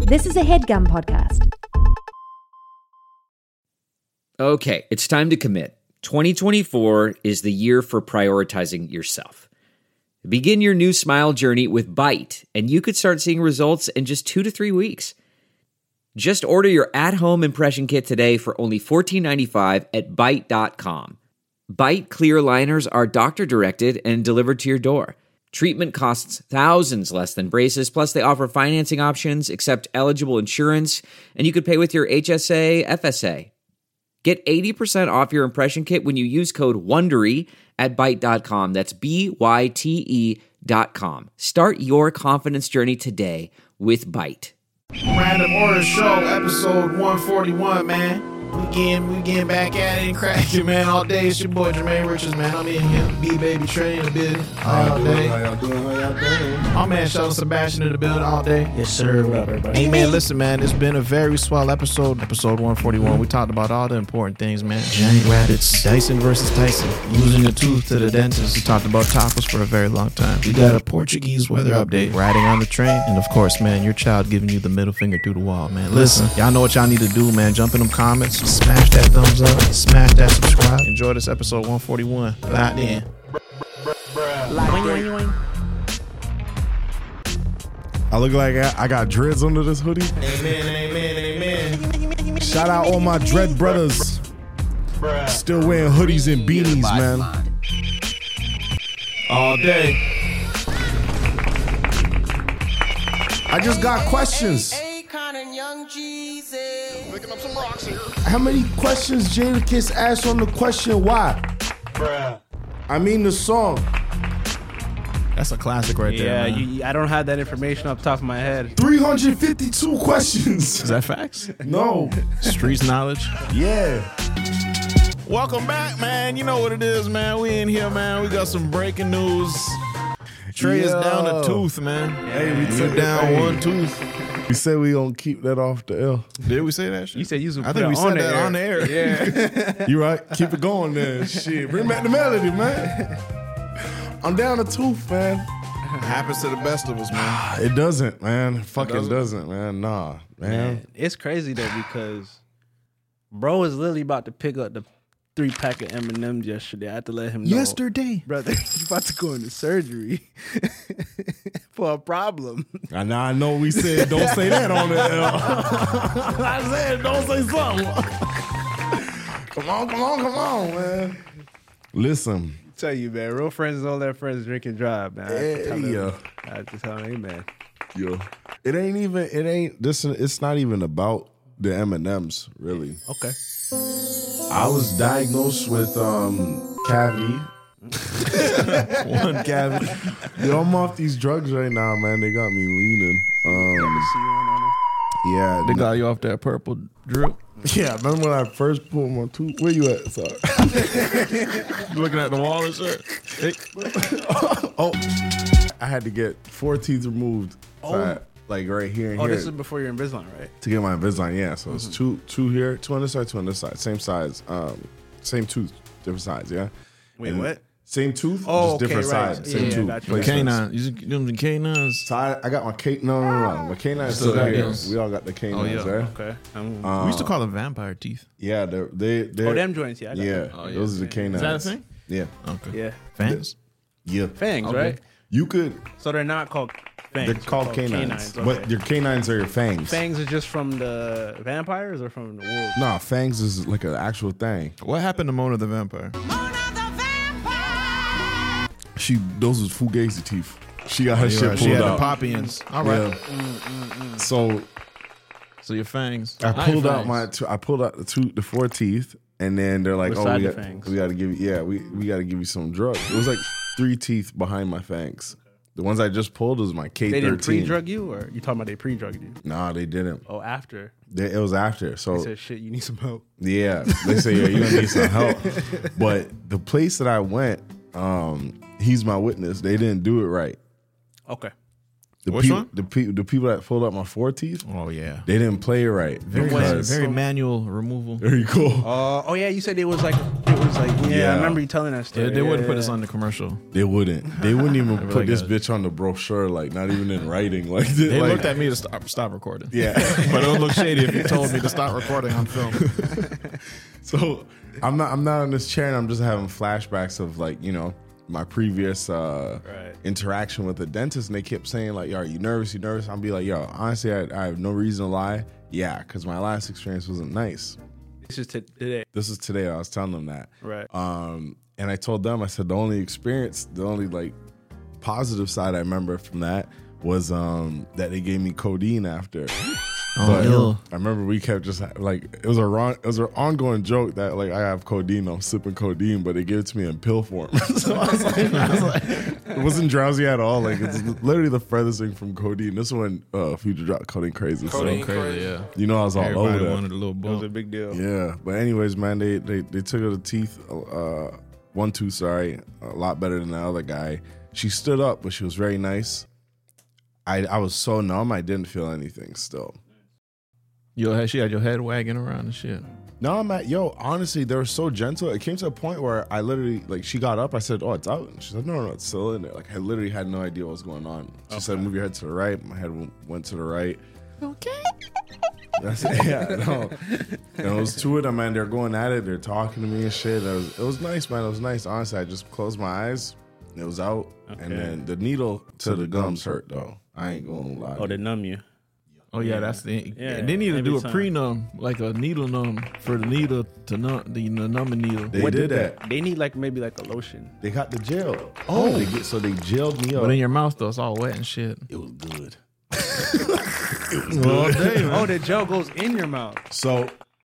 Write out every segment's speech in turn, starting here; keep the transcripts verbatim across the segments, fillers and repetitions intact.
This is a HeadGum podcast. Okay, it's time to commit. twenty twenty-four is the year for prioritizing yourself. Begin your new smile journey with Byte, and you could start seeing results in just two to three weeks. Just order your at-home impression kit today for only fourteen ninety-five at byte dot com. Byte clear liners are doctor-directed and delivered to your door. Treatment costs thousands less than braces, plus they offer financing options, accept eligible insurance, and you could pay with your H S A, F S A. Get eighty percent off your impression kit when you use code WONDERY at byte dot com. That's B Y T E dot com. Start your confidence journey today with Byte. Random Order Show, episode one forty-one, man. We getting, we getting back at it and cracking, man. All day, it's your boy Jermaine Richards, man. I'm in here, B-Baby Trey in the building all day. How y'all doing? How y'all doing? My man Sheldon Sebastian in the building all day. Yes, sir. What up, everybody? Hey, man, listen, man. It's been a very swell episode, episode one forty-one. We talked about all the important things, man. Giant rabbits, Dyson versus Tyson, losing a tooth to the dentist. We talked about tacos for a very long time. We got a Portuguese weather update, riding on the train, and of course, man, your child giving you the middle finger through the wall, man. Listen, y'all know what y'all need to do, man. Jump in them comments, smash that thumbs up, smash that subscribe. Enjoy this episode one forty-one. Locked in. I look like I, I got dreads under this hoodie. Amen, amen, amen. Shout out all my dread brothers. Still wearing hoodies and beanies, man. All day. I just got questions. How many questions Jadakiss asked on the question why? Bruh. I mean the song. That's a classic right there, Yeah, man. you, I don't have that information off the top of my head. three hundred fifty-two questions. Is that facts? No. Streets knowledge. Yeah. Welcome back, man. You know what it is, man. We in here, man. We got some breaking news. Trey is Yo. down a tooth, man. Hey, we You took down hey. one tooth. We said we gonna keep that off the L. Did we say that shit? You said you was gonna I put think it we on said the that air. on the air. Yeah. You right? Keep it going then. Shit. Bring back the melody, man. I'm down a tooth, man. Happens to the best of us, man. It doesn't, man. It fucking doesn't? doesn't? man. Nah, man. Man, it's crazy though because bro is literally about to pick up the three pack of M and M's yesterday. I had to let him know. Yesterday. Brother, you about to go into surgery for a problem. I know, I know we said don't say that on the L. I said don't say something. Come on, come on, come on, man. Listen. Tell you, man, real friends is all their friends drink and drive, man. I had to tell him, Yeah. I had to tell him, amen. Yo. It ain't even, it ain't, this. It's not even about the M and M's, really. Okay. I was diagnosed with um cavity. One cavity. Yo, I'm off these drugs right now, man. They got me leaning. Um, See you on, on it? yeah. They got you off that purple drip. Yeah, remember when I first pulled my tooth? Where you at? Sorry. Looking at the wall and shit. Hey. Oh, I had to get four teeth removed. So I- like right here and Oh, here. this is before your Invisalign, right? To get my Invisalign, yeah. So it's two, two here, two on this side, two on this side. Same size, um, same tooth, different sides, yeah. Wait, And what? Same tooth, Oh, just okay, different right. sides. Yeah, Same yeah, tooth. got you. placements. Canine. You them the canines. So I, I got my K. No, no, no. My canines still Still here. there. We all got the canines, yeah. right? Okay. Um, Uh, we used to call them vampire teeth. Yeah, they're, they, they're, oh, them joints, yeah. I got yeah, them. Oh, yeah. those are the canines. Is that a thing? Yeah, Okay. Yeah. Fangs? yeah. Fangs, Okay. right? You could. So they're not called fangs. They're called canines, okay. but your canines are your fangs. Fangs are just from the vampires or from the wolves? Nah, fangs is like an actual thing. What happened to Mona the vampire? She, those was fugazi teeth. She got her shit pulled She had out. the Poppyans. All right. Yeah. So So your fangs. I Not pulled your out fangs. my, two, I pulled out the two, the four teeth, and then they're like, Which "Oh, side we the got, fangs? we got to give you, yeah, we we got to give you some drugs." It was like three teeth behind my fangs. The ones I just pulled was my K They thirteen. didn't pre-drug you, or you talking about they pre-drugged you? Nah, they didn't. Oh, after. They, it was after. So They said, shit, you need some help. yeah, they say, yeah, you're gonna need some help. But the place that I went, um, he's my witness. They didn't do it right. Okay. The Which peop- one? The, pe- the people that pulled out my four teeth, Oh yeah. they didn't play it right. Very, because- very manual removal. Very cool. Uh, oh, yeah, you said it was like, it was was like, yeah, Yeah. I remember you telling that story. Yeah, they wouldn't yeah, put us yeah. on the commercial. They wouldn't. They wouldn't even They'd be put like, this uh, bitch on the brochure, like not even in writing. Like they, They like, looked at me to stop, stop recording. Yeah. But it would look shady if you told me to stop recording on film. So I'm not. I'm not on this chair, and I'm just having flashbacks of like you know my previous uh, Right. interaction with the dentist, and they kept saying like, "Yo, are you nervous? You nervous?" I'll be like, "Yo, honestly, I, I have no reason to lie. Yeah, because my last experience wasn't nice." This is t- today. This is today. I was telling them that. Right. Um, and I told them, I said, the only experience, the only like positive side I remember from that was um, that they gave me codeine after. Oh, But ill. I remember we kept just like it was a wrong, it was an ongoing joke that like I have codeine, I'm sipping codeine, but they gave it to me in pill form. So I was like, I was like, it wasn't drowsy at all. Like it's literally the furthest thing from codeine. This one, uh, Future dropped Codeine Crazy. So So crazy, yeah. you know I was all Everybody over that. wanted a little It was a bump. big deal. Yeah, but anyways, man, they they, they took her the teeth, uh, one tooth, sorry, a lot better than the other guy. She stood up, but she was very nice. I I was so numb, I didn't feel anything still. Your head, she had your head wagging around and shit. No, I'm at, yo, honestly, they were so gentle. It came to a point where I literally, like, she got up. I said, oh, it's out. And she said, no, no, it's still in there. Like, I literally had no idea what was going on. She said, move your head to the right. My head w- went to the right. Okay. That's it. Yeah, no. And it was two of them, man. They're going at it. They're talking to me and shit. It was, it was nice, man. It was nice. Honestly, I just closed my eyes. It was out. Okay. And then the needle to the gums hurt, though. I ain't going to lie. Oh, they numb you. Oh yeah, that's the. Yeah, they need to every do a time. pre-numb, like a needle numb for the needle to numb the, the numbing needle. They What did that. They need like maybe like a lotion. They got the gel. Oh. They get, so they gelled me up. But in your mouth though, it's all wet and shit. It was good. Well, damn. Oh, the gel goes in your mouth. So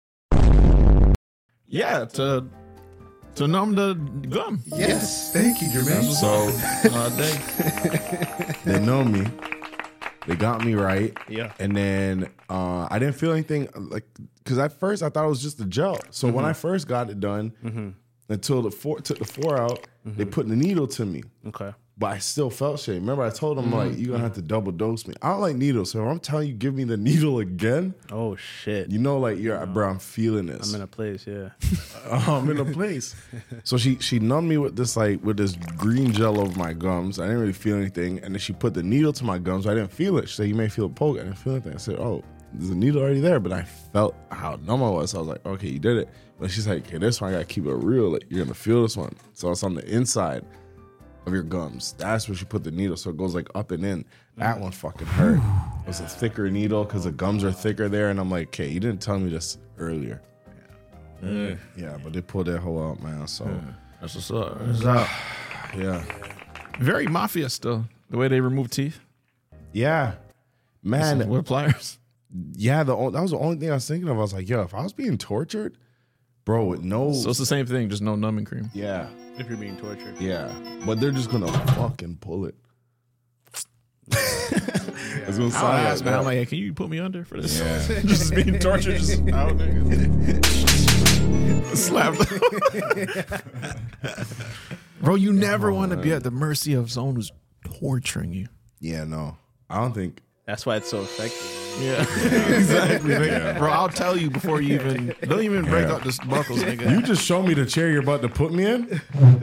Yeah, to to numb the gum. yes, thank you, Jermaine. So Uh, they, they know me. They got me right. Yeah. And then uh, I didn't feel anything like because at first I thought it was just the gel. So when I first got it done, until the four took the four out, they put the needle to me. Okay. But I still felt shit. Remember, I told them like you're gonna have to double dose me. I don't like needles, so if I'm telling you, give me the needle again. Oh shit. You know, like you're, bro. I'm feeling this. I'm in a place. Yeah. I'm in a place. So she she numbed me with this like with this green gel over my gums. I didn't really feel anything, and then she put the needle to my gums. I didn't feel it. She said, "You may feel a poke." I didn't feel anything. I said, "Oh, there's a needle already there," but I felt how numb I was. So I was like, "Okay, you did it." But she's like, "Okay, this one I gotta keep it real. Like you're gonna feel this one." So it's on the inside of your gums. That's where she put the needle, so it goes like up and in. That one fucking hurt. It was a thicker needle because the gums are thicker there, and I'm like, "Okay, you didn't tell me this earlier." yeah, Yeah, but they pulled that whole out, man. So that's what's up. It's out. yeah, Very mafia still. The way they remove teeth yeah, man. with pliers. Yeah, the o- that was the only thing I was thinking of. I was like, yo, if I was being tortured, bro, with no, So it's the same thing, just no numbing cream. yeah, If you're being tortured. yeah, but they're just gonna fucking pull it. It's gonna I sound asked, like man, that. I'm like, hey, can you put me under for this? Yeah. Just being tortured, just out, nigga. Slap. Bro, you never want to be at the mercy of someone who's torturing you. Yeah, no, I don't think. That's why it's so effective. Yeah, exactly. Nigga. Bro, I'll tell you before you even don't even break Yeah. up the buckles, nigga. You just show me the chair you're about to put me in.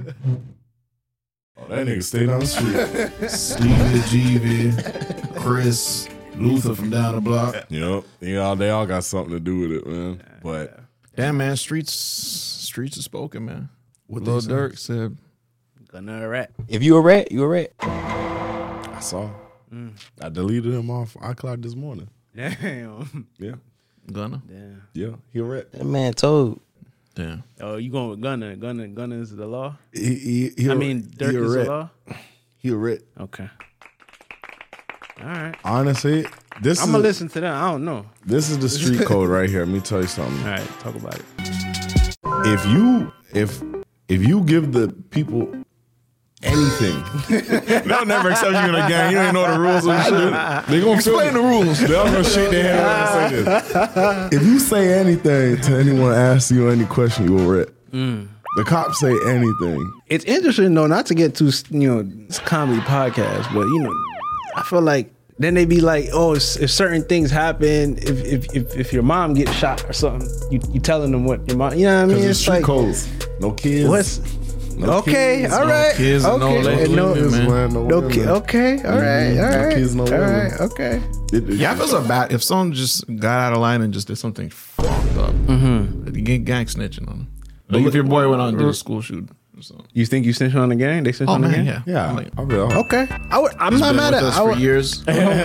Oh, that nigga stayed on the street. Stevie, G V, Chris, Luther from down the block. Yep, they all they all got something to do with it, man. But Damn, man, streets, streets are spoken, man. What Lil they say? Durk said, Gonna rat. If you a rat, you a rat. I saw. I deleted him off iCloud this morning. Damn. Yeah, "Gunna." Damn. yeah, he a rat. That man told. Damn. Oh, you going with Gunna? Gunna, Gunna is the law. He, he, he I a- mean, Dirk he a is the rat. law. He a rat. Okay. All right. Honestly, this I'm is gonna listen to that. I don't know. this is the street code right here. Let me tell you something. All right, talk about it. If you if if you give the people anything, they'll never accept you in a gang. You don't know the rules and shit. They gonna explain the rules. They're all gonna shake their head around and say this. If you say anything to anyone asks you any question, you will rat. The cops say anything. It's interesting though, not to get too you know it's a comedy podcast, but you know, I feel like then they be like, oh, if, if certain things happen, if, if if if your mom gets shot or something, you you telling them what your mom, you know what I mean? Because It's it's street like, codes. No kids. what's No okay, kids, all no right, kids and no okay, ladies, and no, man. man, no no women. ki- okay, all right, Mhm. all No right, kids, no all women. right, okay. It- it- Yeah, I feel so bad if someone just got out of line and just did something fucked up. Mm-hmm. You get gang snitching on them. Like if your boy went on and did a school shoot or something. You think you snitching on the gang? They snitching Oh on the man, gang? yeah, Yeah. Like, I'll be all right. Okay, I would, I'm he's not been mad with at. us I for would, years.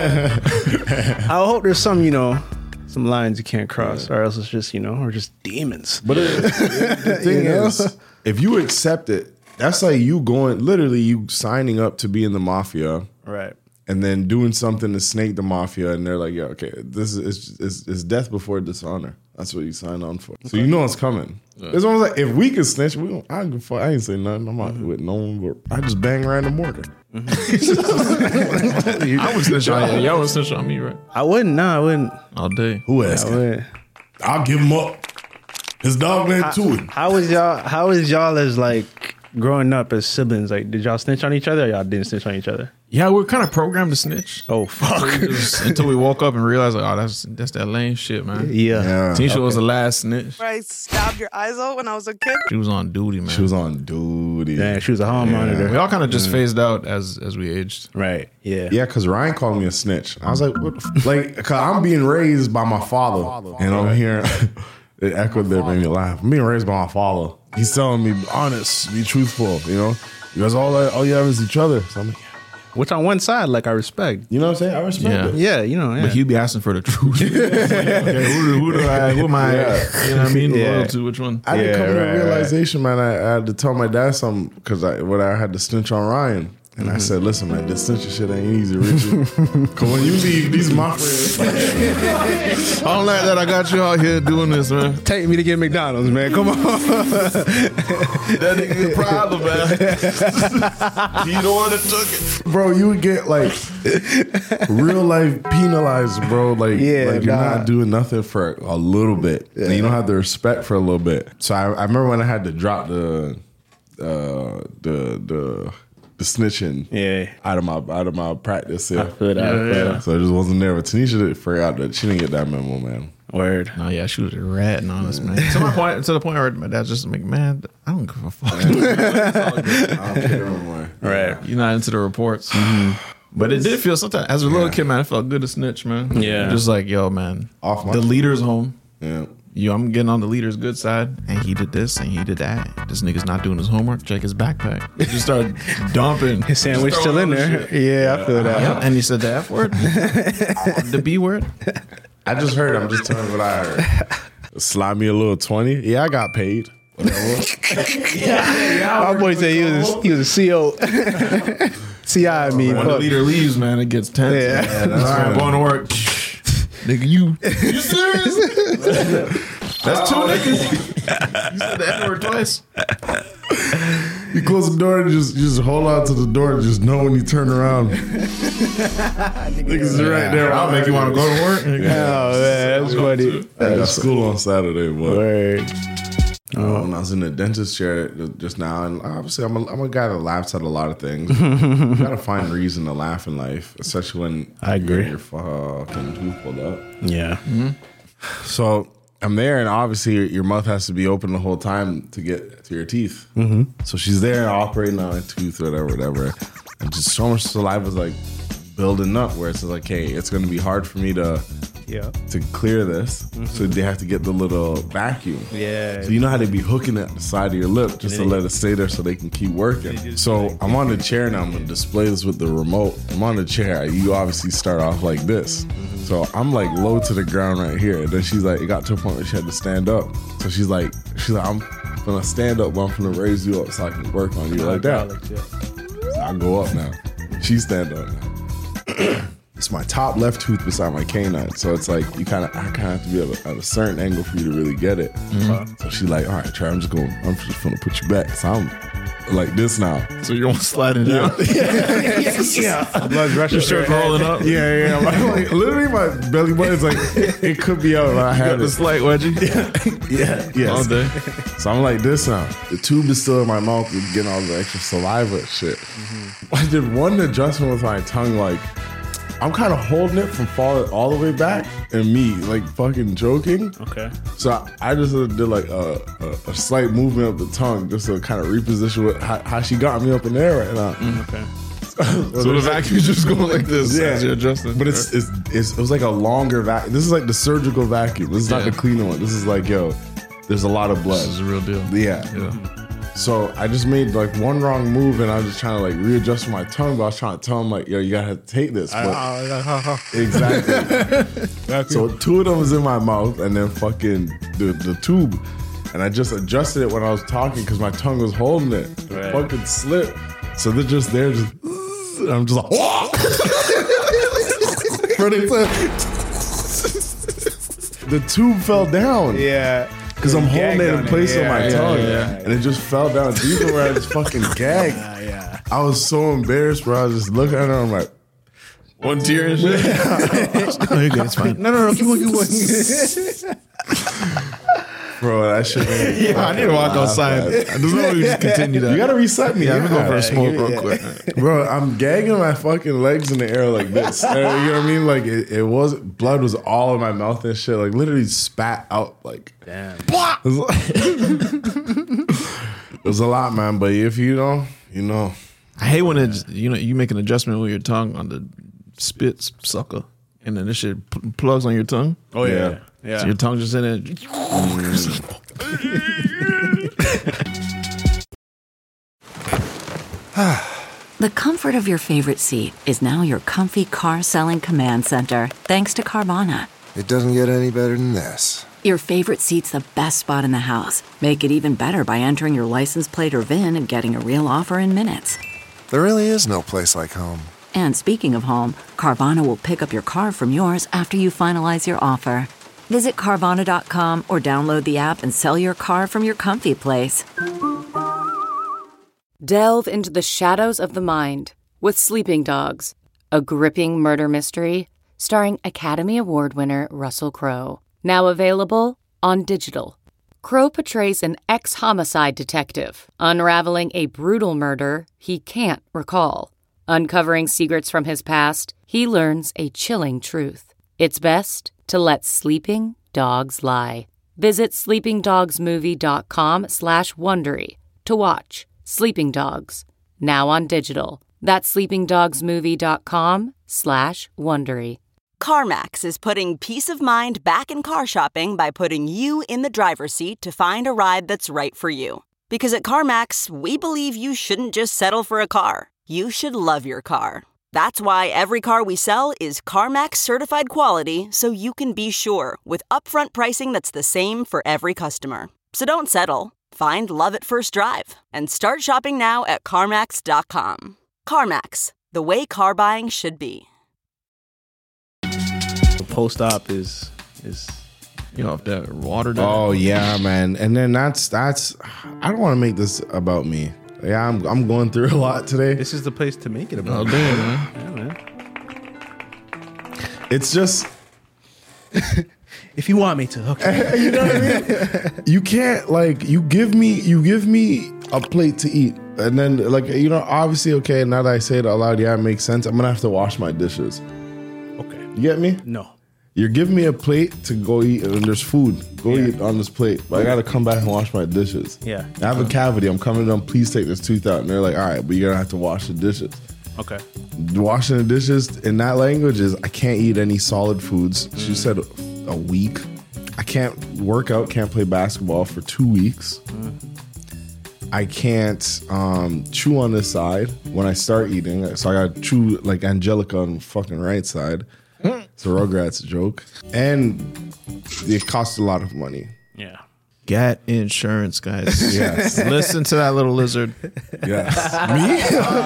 I hope there's some, you know, some lines you can't cross, or else it's just, you know, or just demons. But it, the thing You know? is, if you accept it, that's like you going, literally you signing up to be in the mafia Right. and then doing something to snake the mafia, and they're like, yeah, okay, this is it's, it's death before dishonor. That's what you sign on for. So you know it's coming. It's almost like if we could snitch, we don't, I, don't give a fuck. I ain't say nothing. I'm not with no one, but I just bang random mortar. I would snitch on you. Y'all would snitch on me, right? I wouldn't. No, I wouldn't. All day. Who I asked? wouldn't. I'll give him up. His dog land to it. How was y'all? How was y'all as like growing up as siblings? Like, did y'all snitch on each other, or y'all didn't snitch on each other? Yeah, we're kind of programmed to snitch. Oh fuck! Just until we woke up and realized, like, oh, that's that's that lame shit, man. Yeah. Yeah. Tisha was the last snitch. I stabbed your eyes out when I was a kid. She was on duty, man. She was on duty. Damn, she was a hall we monitor. all kind of just phased out as as we aged. Right. Yeah. Yeah, because Ryan called me a snitch. I was like, what the f-? Like, because I'm being raised by my father. And I'm hearing, it echoed there, made me laugh. I'm being raised by my father. He's telling me, be honest, be truthful, you know? Because all, that, all you have is each other. So I'm like, yeah. Which on one side, like I respect. You know what I'm saying? I respect Yeah. it. Yeah, you know. Yeah. But he'd be asking for the truth. Okay, who, do, who do I? Who am I? Yeah. You know what I mean? Yeah. Loyal to which one? I had Yeah, to come to right, a realization, man. I, I had to tell my dad something because I, when I had to snitch on Ryan. And I said, listen, man, this snitching shit ain't easy, Richie. Because when you leave, these my friends. I don't like that. I got you out here doing this, man. Take me to get McDonald's, man. Come on. That nigga the problem, man. He the one that took it. Bro, you would get like real life penalized, bro. Like, Yeah, like you're nah. not doing nothing for a little bit. And you don't have the respect for a little bit. So I, I remember when I had to drop the uh the the the snitching Yeah. out of my out of my practice. Yeah. Feel that, feel that. So it just wasn't there. But Tanisha did figure out that she didn't get that memo, man. Word. No, yeah, she was ratting on us, man. to my point, to the point where my dad's just like, man, I don't give a fuck. I don't care anymore. Right. You're not into the reports. But it did feel sometimes as a little kid, man. It felt good to snitch, man. Yeah. just like, yo, man, Off my- the leader's home. Yeah. Yo, I'm getting on the leader's good side, and he did this and he did that. This nigga's not doing his homework. Check his backpack. He just started dumping His sandwich just still in throwing there. other shit. Yeah, I feel that. Yep. And he said the F word, the B word. I just heard. I'm just telling you what I heard. Slide me a little twenty. Yeah, I got paid. Whatever. My boy said he was a, he was a C O. C I, I mean. When the fuck. leader leaves, man, it gets tense. Yeah. Yeah, that's all right. Going to work, nigga. You, you serious? That's two niggas. You said the F word twice. You close the door and just you just hold on to the door and just know when you turn around. Niggas are right there. I'll make you want to go to work. Oh, man, that's funny. I got school on Saturday, but Word. uh, when I was in the dentist chair just now, and obviously I'm a, I'm a guy that laughs at a lot of things. You gotta find reason to laugh in life, especially when I agree. your fucking tooth pulled up. Yeah. So I'm there, and obviously your mouth has to be open the whole time to get to your teeth. Mm-hmm. So she's there operating on a tooth, whatever, whatever, and just so much saliva's like building up, where it's like, hey, it's gonna be hard for me to Yeah. to clear this. So they have to get the little vacuum. Yeah. So you know how they be hooking it at the side of your lip just to let it stay there so they can keep working. So I'm on the chair now. I'm gonna display this with the remote. I'm on the chair. You obviously start off like this. So I'm like low to the ground right here. And then she's like, it got to a point where she had to stand up. So she's like, she's like, I'm gonna stand up, but I'm gonna raise you up so I can work on you like that. So I go up now. She stand up now. It's my top left tooth beside my canine, so it's like you kind of, I kind of have to be at a, at a certain angle for you to really get it. So she's like, "All right, Trey, I'm just going, I'm just gonna put you back." So I'm like this now. So you're sliding down. Yeah. Blood rushing. Shirt rolling up. Yeah, yeah. I'm like, literally, my belly button is like, it could be out. But I Got had the it. slight wedgie. Yeah, yes. All day. So I'm like this now. The tube is still in my mouth, and getting all the extra saliva and shit. I did one adjustment with my tongue, like I'm kind of holding it from falling all the way back, and me like fucking joking. Okay. So I, I just did like a, a, a slight movement of the tongue, just to kind of reposition what, how, how she got me up in there right now. Mm, okay. So the vacuum's just going like this Yeah. as you're adjusting. But it's, it's it's it was like a longer vacuum. This is like the surgical vacuum. This is not Yeah. the cleaner one. This is like, yo, there's a lot of blood. This is a real deal. Yeah. Yeah. So I just made like one wrong move, and I was just trying to like readjust my tongue. But I was trying to tell him like, yo, you gotta take this. But exactly. So two of them was in my mouth, and then fucking the the tube, and I just adjusted it when I was talking because my tongue was holding it. It Right. fucking slipped. So they're just there, just. And I'm just like, whoa! The tube fell down. Yeah. Because I'm holding it in place on my tongue. yeah, And it just fell down deeper where I just fucking gagged. Yeah, yeah. I was so embarrassed, bro. I was just looking at her. I'm like, One tear and shit. No, you're good. It's fine. No, no, no. Keep on, keep on. bro, that shit. Yeah, I need to walk outside. There's no way we just continue that. You gotta reset me. Yeah, let me go for a smoke Yeah. real quick. Bro, I'm gagging my fucking legs in the air like this. Uh, you know what I mean? Like it, it was blood was all in my mouth and shit. Like literally spat out like Damn. It was, like- it was a lot, man. But if you know, you know. I hate when it's, you know, you make an adjustment with your tongue on the spit sucker, and then this shit p- plugs on your tongue. Oh, yeah. Yeah. Yeah. So your tongue just in it. The comfort of your favorite seat is now your comfy car selling command center, thanks to Carvana. It doesn't get any better than this. Your favorite seat's the best spot in the house. Make it even better by entering your license plate or V I N and getting a real offer in minutes. There really is no place like home. And speaking of home, Carvana will pick up your car from yours after you finalize your offer. Visit Carvana dot com or download the app and sell your car from your comfy place. Delve into the shadows of the mind with Sleeping Dogs, a gripping murder mystery starring Academy Award winner Russell Crowe. Now available on digital. Crowe portrays an ex-homicide detective unraveling a brutal murder he can't recall. Uncovering secrets from his past, he learns a chilling truth. It's best to let sleeping dogs lie. Visit sleepingdogsmovie.com slash Wondery to watch Sleeping Dogs, now on digital. That's sleepingdogsmovie.com slash Wondery. CarMax is putting peace of mind back in car shopping by putting you in the driver's seat to find a ride that's right for you. Because at CarMax, we believe you shouldn't just settle for a car. You should love your car. That's why every car we sell is CarMax certified quality, so you can be sure with upfront pricing that's the same for every customer. So don't settle. Find love at first drive and start shopping now at CarMax dot com. CarMax, the way car buying should be. The post-op is is You know, if that water. That Oh yeah, man. And then that's that's. I don't want to make this about me. Yeah, I'm I'm going through a lot today. this is the place to make it Oh, about. damn, man. Yeah, man. It's just If you want me to, okay. you know what I mean. You can't like you give me you give me a plate to eat, and then like you know obviously okay. Now that I say it out loud, yeah, it makes sense. I'm gonna have to wash my dishes. Okay. You get me? No. You're giving me a plate to go eat, and there's food. Go Yeah. eat on this plate, but I gotta come back and wash my dishes. Yeah. I have a cavity. I'm coming to them. Please take this tooth out, and they're like, all right, but you're gonna have to wash the dishes. Okay. Washing the dishes in that language is I can't eat any solid foods. She said a week. I can't work out, can't play basketball for two weeks. I can't um, chew on this side when I start eating. So I got to chew like Angelica on the fucking right side. It's a Rugrats joke. And it costs a lot of money. Yeah. Get insurance, guys. Yes. Listen to that little lizard. Yes. Me?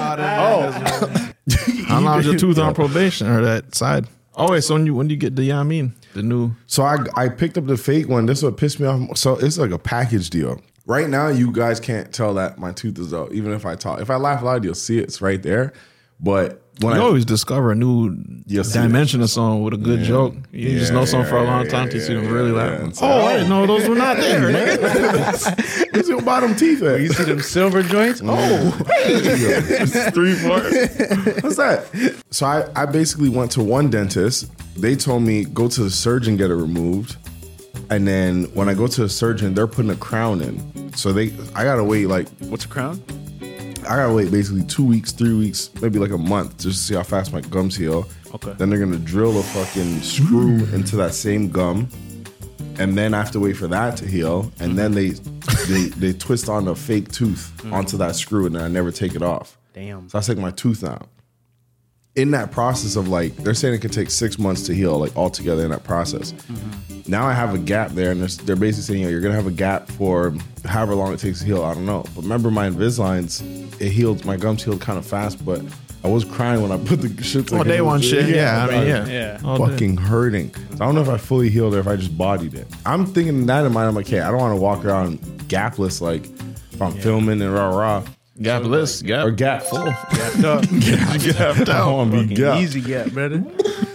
How long's your tooth on probation or that side? Oh wait, so when you when do you get the Yamin, the new? So I I picked up the fake one. This is what pissed me off. So it's like a package deal. Right now, you guys can't tell that my tooth is out, even if I talk. If I laugh loud, you'll see it. It's right there. But when you I always discover a new Yes, dimension of song with a good Yeah. joke. You Yeah, just know something for a long yeah, time to yeah, see them yeah, really yeah, laugh. it's Oh, like, I didn't know those were not there. nigga. Where's your bottom teeth at? You see them silver joints? Oh, Three, four. What's that? So I, I basically went to one dentist. They told me go to the surgeon, get it removed. And then when I go to the surgeon, they're putting a crown in. So they I gotta wait like what's a crown? I gotta wait basically two weeks, three weeks, maybe like a month just to see how fast my gums heal. Okay. Then they're gonna drill a fucking screw into that same gum. And then I have to wait for that to heal. And then they they they twist on a fake tooth onto that screw and then I never take it off. Damn. So I take my tooth out. In that process of like, they're saying it could take six months to heal, like altogether in that process. Mm-hmm. Now I have a gap there, and they're, they're basically saying, you know, you're gonna have a gap for however long it takes to heal. I don't know, but remember my Invisaligns, it healed, my gums healed kind of fast, but I was crying when I put the shit. Oh, day one shit. Yeah, I mean, yeah, Yeah. All Fucking day. hurting. So I don't know if I fully healed or if I just bodied it. I'm thinking that in mind. I'm like, hey, I don't want to walk around gapless like if I'm filming and rah rah. Gapless, gap. Or gap full. Gapped up. Gapped I out. want to be Fucking gapped. easy gap, brother.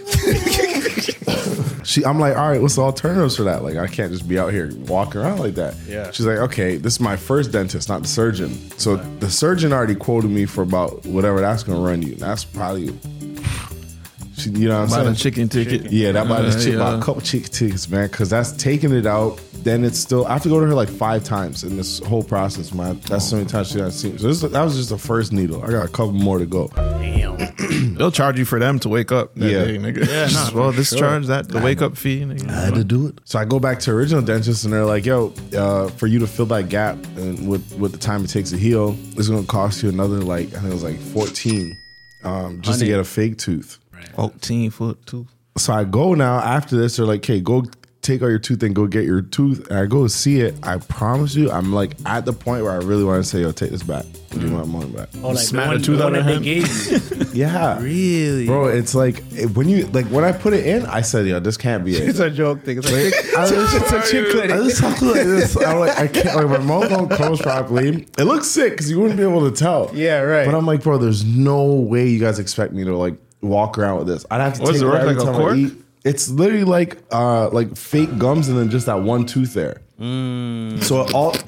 She, I'm like, all right, what's the alternatives for that? Like, I can't just be out here walking around like that. Yeah. She's like, okay, this is my first dentist, not the surgeon. So the surgeon already quoted me for about whatever that's going to run you. That's probably, she, you know what I'm Buy saying? the chicken ticket. Yeah, that might Uh, have yeah. about a couple chicken tickets, man, because that's taking it out. Then it's still, I have to go to her like five times in this whole process, man. That's so many times she hasn't seen. So this, that was just the first needle. I got a couple more to go. They'll charge you for them to wake up. That Yeah. day, nigga. Yeah, nah, well, for this sure. charge that the wake up fee. Nigga. I had to do it. So I go back to original dentist and they're like, yo, uh, for you to fill that gap and with, with the time it takes to heal, it's going to cost you another, like, I think it was like fourteen um, just to Honey. get a fake tooth. Fourteen foot two. So I go now after this, they're like, hey, go take out your tooth and go get your tooth. And I go see it. I promise you, I'm like at the point where I really want to say, yo, take this back. Give me my money back. Oh, like Smack the one, the tooth the out one of that her they hand. gave you. Yeah. Really? Bro, it's like it- when you, like when I put it in, I said, yo, this can't be it. It's a joke thing. It's like, I was it's a chip clinic. I just talk like this. I'm like, I can't. Like my mouth don't close properly. It looks sick because you wouldn't be able to tell. Yeah, right. But I'm like, bro, there's no way you guys expect me to like walk around with this. I'd have to What take does it it work every like a time cork? I eat. It's literally like uh like fake gums and then just that one tooth there. Mm. So it all.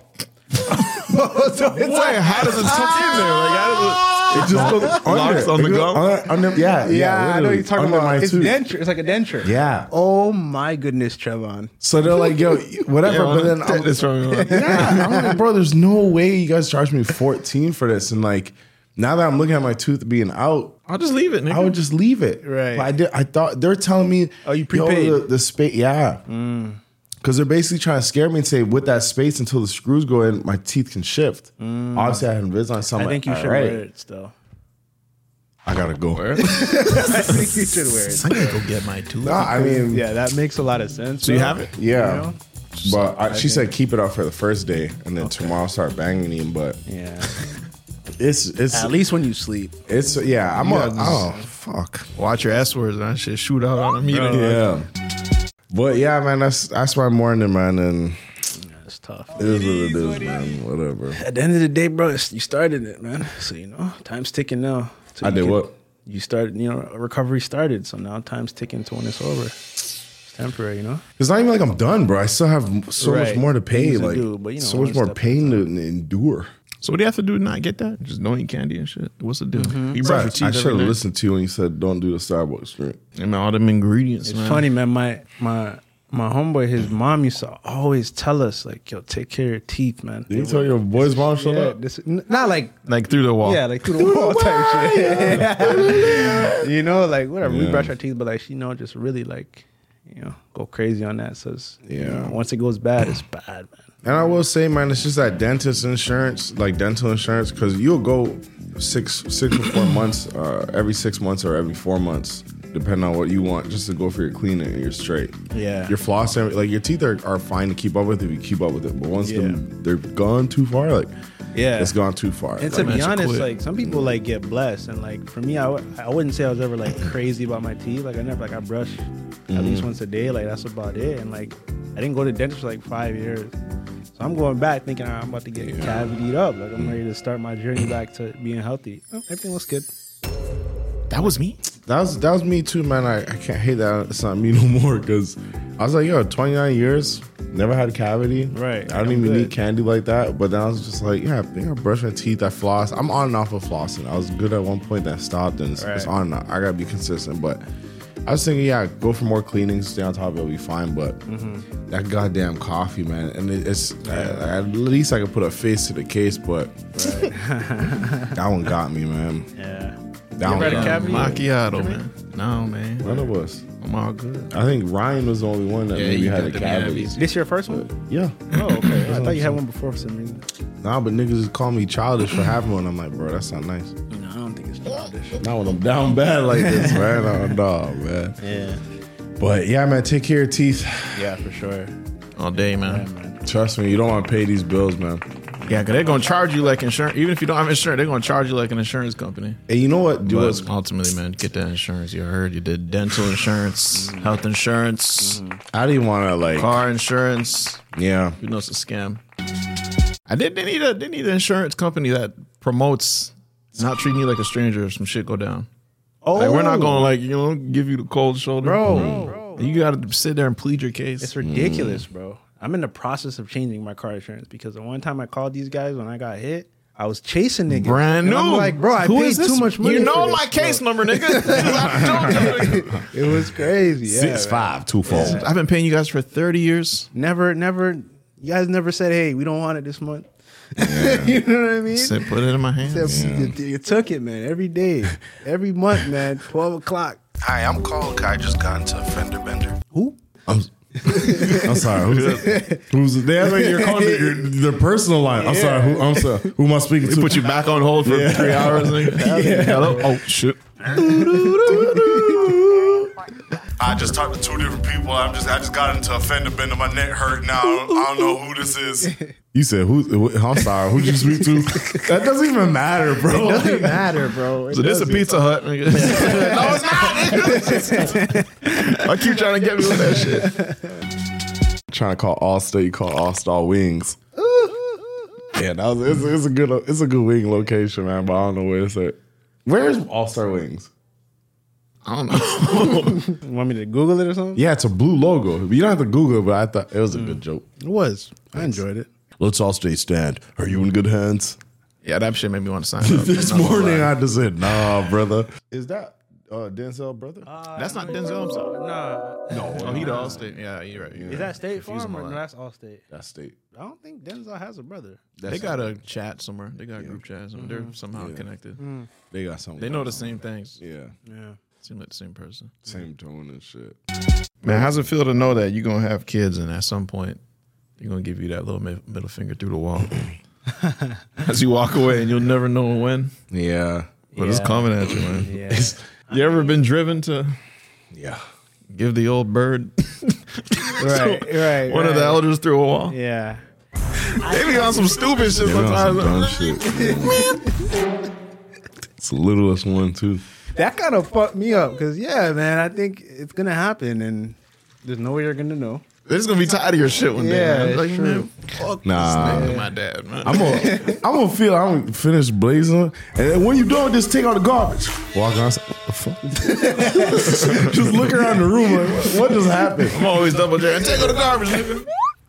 so it's like, how does it tuck in there? Like, how it just goes under. Locks on It the goes gum? Under, under, yeah, yeah, Yeah, I know literally, what you're talking under about. my It's tooth. denture. It's like a denture. Yeah. Oh my goodness, Trevon. So they're like, yo, whatever. does? but then Take I'm, this from me. yeah, I'm like, bro, there's no way you guys charge me fourteen for this. And like, now that I'm looking at my tooth being out, I'll just leave it, nigga. I would just leave it. Right. But I did. I thought they're telling me, Oh, you yo, prepaid? the, the space, yeah. Because they're basically trying to scare me and say, with that space until the screws go in, my teeth can shift. Obviously, I had Invisalign, so I'm I like, think you all should right, wear it still. I gotta go. I think you should wear it. I gotta go get my tooth. Nah, I mean, Yeah, that makes a lot of sense. So you bro. have it? yeah. You know? But I, she said keep it off for the first day, and then tomorrow start banging him. But Yeah. it's it's At least when you sleep. it's yeah. I'm You a, gotta oh fuck. Watch your S words and that shit shoot out on a meeting. Yeah. But yeah, man, that's that's my morning, man, and It's tough. it is what it is, man. Whatever. At the end of the day, bro, it's, you started it, man. So, you know, time's ticking now. So I you did can- what? You started, you know, recovery started. So now time's ticking to when it's over. It's temporary, you know? It's not even like I'm done, bro. I still have so much Right. more to pay. Things to Like do, but, you know, so one much more step at a pain to endure. So what do you have to do to not get that? Just don't eat candy and shit. What's the deal? You brush Bro, your I teeth every should have night. listened to you when you said don't do the Starbucks drink. And all them ingredients, It's man. funny, man. My my my homeboy, his mom used to always tell us, like, yo, take care of your teeth, man. Did you tell your boy's mom shut Yeah, up? this, n- not like Like through the wall. yeah, like through the wall type shit. You know, like whatever. We Yeah. brush our teeth, but like she, you know, just really like, you know, go crazy on that. So it's, you Yeah. know, once it goes bad, it's bad, man. And I will say, man, it's just that dentist insurance, like dental insurance, because you'll go six, six or four months, uh, every six months or every four months, depending on what you want, just to go for your cleaning and you're straight. Yeah. Your floss, and- like your teeth are, are fine to keep up with if you keep up with it, but once Yeah. them, they're gone too far, like Yeah. it's gone too far. And Like, to be man, honest, quit. like some people like get blessed, and like for me, I, w- I wouldn't say I was ever like crazy about my teeth. Like I never like I brush at least once a day. Like that's about it. And like I didn't go to the dentist for like five years, so I'm going back thinking I'm about to get cavitied up. Like I'm ready to start my journey back to being healthy. Oh, everything looks good. That was me. That was that was me too, man. I, I can't hate that it's not me no more because I was like, yo, twenty-nine years, never had a cavity. Right. I don't I'm even good. need candy like that. But then I was just like, yeah, I think I brush my teeth, I floss. I'm on and off of flossing. I was good at one point, then I stopped, and it's, Right. it's on and off. I gotta be consistent. But I was thinking, yeah, go for more cleaning, stay on top of it, it'll be fine. But Mm-hmm. that goddamn coffee, man, and it, it's uh, at least I could put a face to the case, but that one got me, man. Yeah. That You one ever had a got cavity? me. Macchiato, man. No, man. None of us. I'm all good. I think Ryan was the only one that Yeah, maybe you had got a the cavity. Miami's. This your first one? Yeah. Oh, okay. I thought you had one before for some reason. Nah, but niggas just call me childish for having one. I'm like, bro, that's not nice. No, I don't think it's childish. Not when I'm down bad like this, man. Oh, no, man. Yeah. But yeah, man, take care of your teeth. Yeah, for sure. All day, man. Trust me, you don't want to pay these bills, man. Yeah, because they're going to charge you like insurance. Even if you don't have insurance, they're going to charge you like an insurance company. And you know what? Do But us. ultimately, man, get that insurance. You heard you did dental insurance, health insurance, I didn't want to like. car insurance. Yeah. You know it's a scam. I did. They need a. They need an insurance company that promotes not treating you like a stranger if some shit go down. Oh, Like we're not going to like you know give you the cold shoulder, Bro, Mm. bro. You got to sit there and plead your case. It's ridiculous, bro. I'm in the process of changing my car insurance because the one time I called these guys when I got hit, I was chasing niggas. Brand And new. I'm like, bro, I Who paid is this? too much money. You know for this, my case bro. number, nigga. It was crazy. Yeah, Six, man. five, two, four. I've been paying you guys for thirty years. Never, never. You guys never said, "Hey, we don't want it this month." You know what I mean? Said put it in my hand. Said, you, you took it, man. Every day, every month, man. Twelve o'clock. Hi, I'm Cole. I just got into a fender bender. Who? I'm, I'm sorry. Who's that? Who's they act like you're calling it your, their personal line. I'm sorry. Who, I'm sorry. Who am I speaking They to? put you back on hold for Yeah. three hours. Nigga. Hello? Oh shit. I just talked to two different people. I'm just I just got into a fender bender. My neck hurt now. I don't, I don't know who this is. You said who? I'm sorry. Who'd you speak to? That doesn't even matter, bro. It doesn't matter, bro. It So this is a doesn't. Pizza Hut, nigga. No, it's not. Nigga. I keep trying to get me with that shit. Trying to call Allstate, call All Star Wings. Yeah, that was it's, it's a good it's a good wing location, man. But I don't know where it's at. Where's All Star Wings? I don't know. You want me to Google it or something? Yeah, it's a blue logo. You don't have to Google it, but I thought it was a good joke. It was. I enjoyed it. Let's Allstate stand. Are you in good hands? Yeah, that shit made me want to sign up. This Not gonna morning lie. I just said, nah, brother. Is that uh, Denzel, brother? That's not Denzel himself. Nah. No, oh, he the Allstate. Yeah, you're right. You're Is right. that State Confuse Farm him a or no, lot. that's Allstate? That's state. I don't think Denzel has a brother. They got a chat somewhere. They got a group chat. Somewhere. They're somehow connected. They got something. They know the same things. Yeah. Yeah. Seem like the same person. Same tone and shit. Man, how's it feel to know that you're going to have kids and at some point they're going to give you that little mid- middle finger through the wall? As you walk away and you'll never know when. Yeah. But it's Yeah. coming at you, man. Yeah. You ever been driven to Yeah. give the old bird Right, right. one of the right. elders through a wall? Yeah. They be on some stupid shit They on some sometimes. dumb shit. It's the littlest one, too. That kind of fucked me up because, yeah, man, I think it's going to happen and there's no way you're going to know. They're just gonna be tired of your shit one Yeah, day. Man. it's Like, true. man, fuck Nah. this nigga, my dad, man. I'm gonna, I'm gonna feel I'm gonna finish blazing, and then when you done, just take out the garbage. Walk around, say, what the fuck? Just look around the room like, what, what just happened? I'm always double jerking. Take out the garbage, nigga.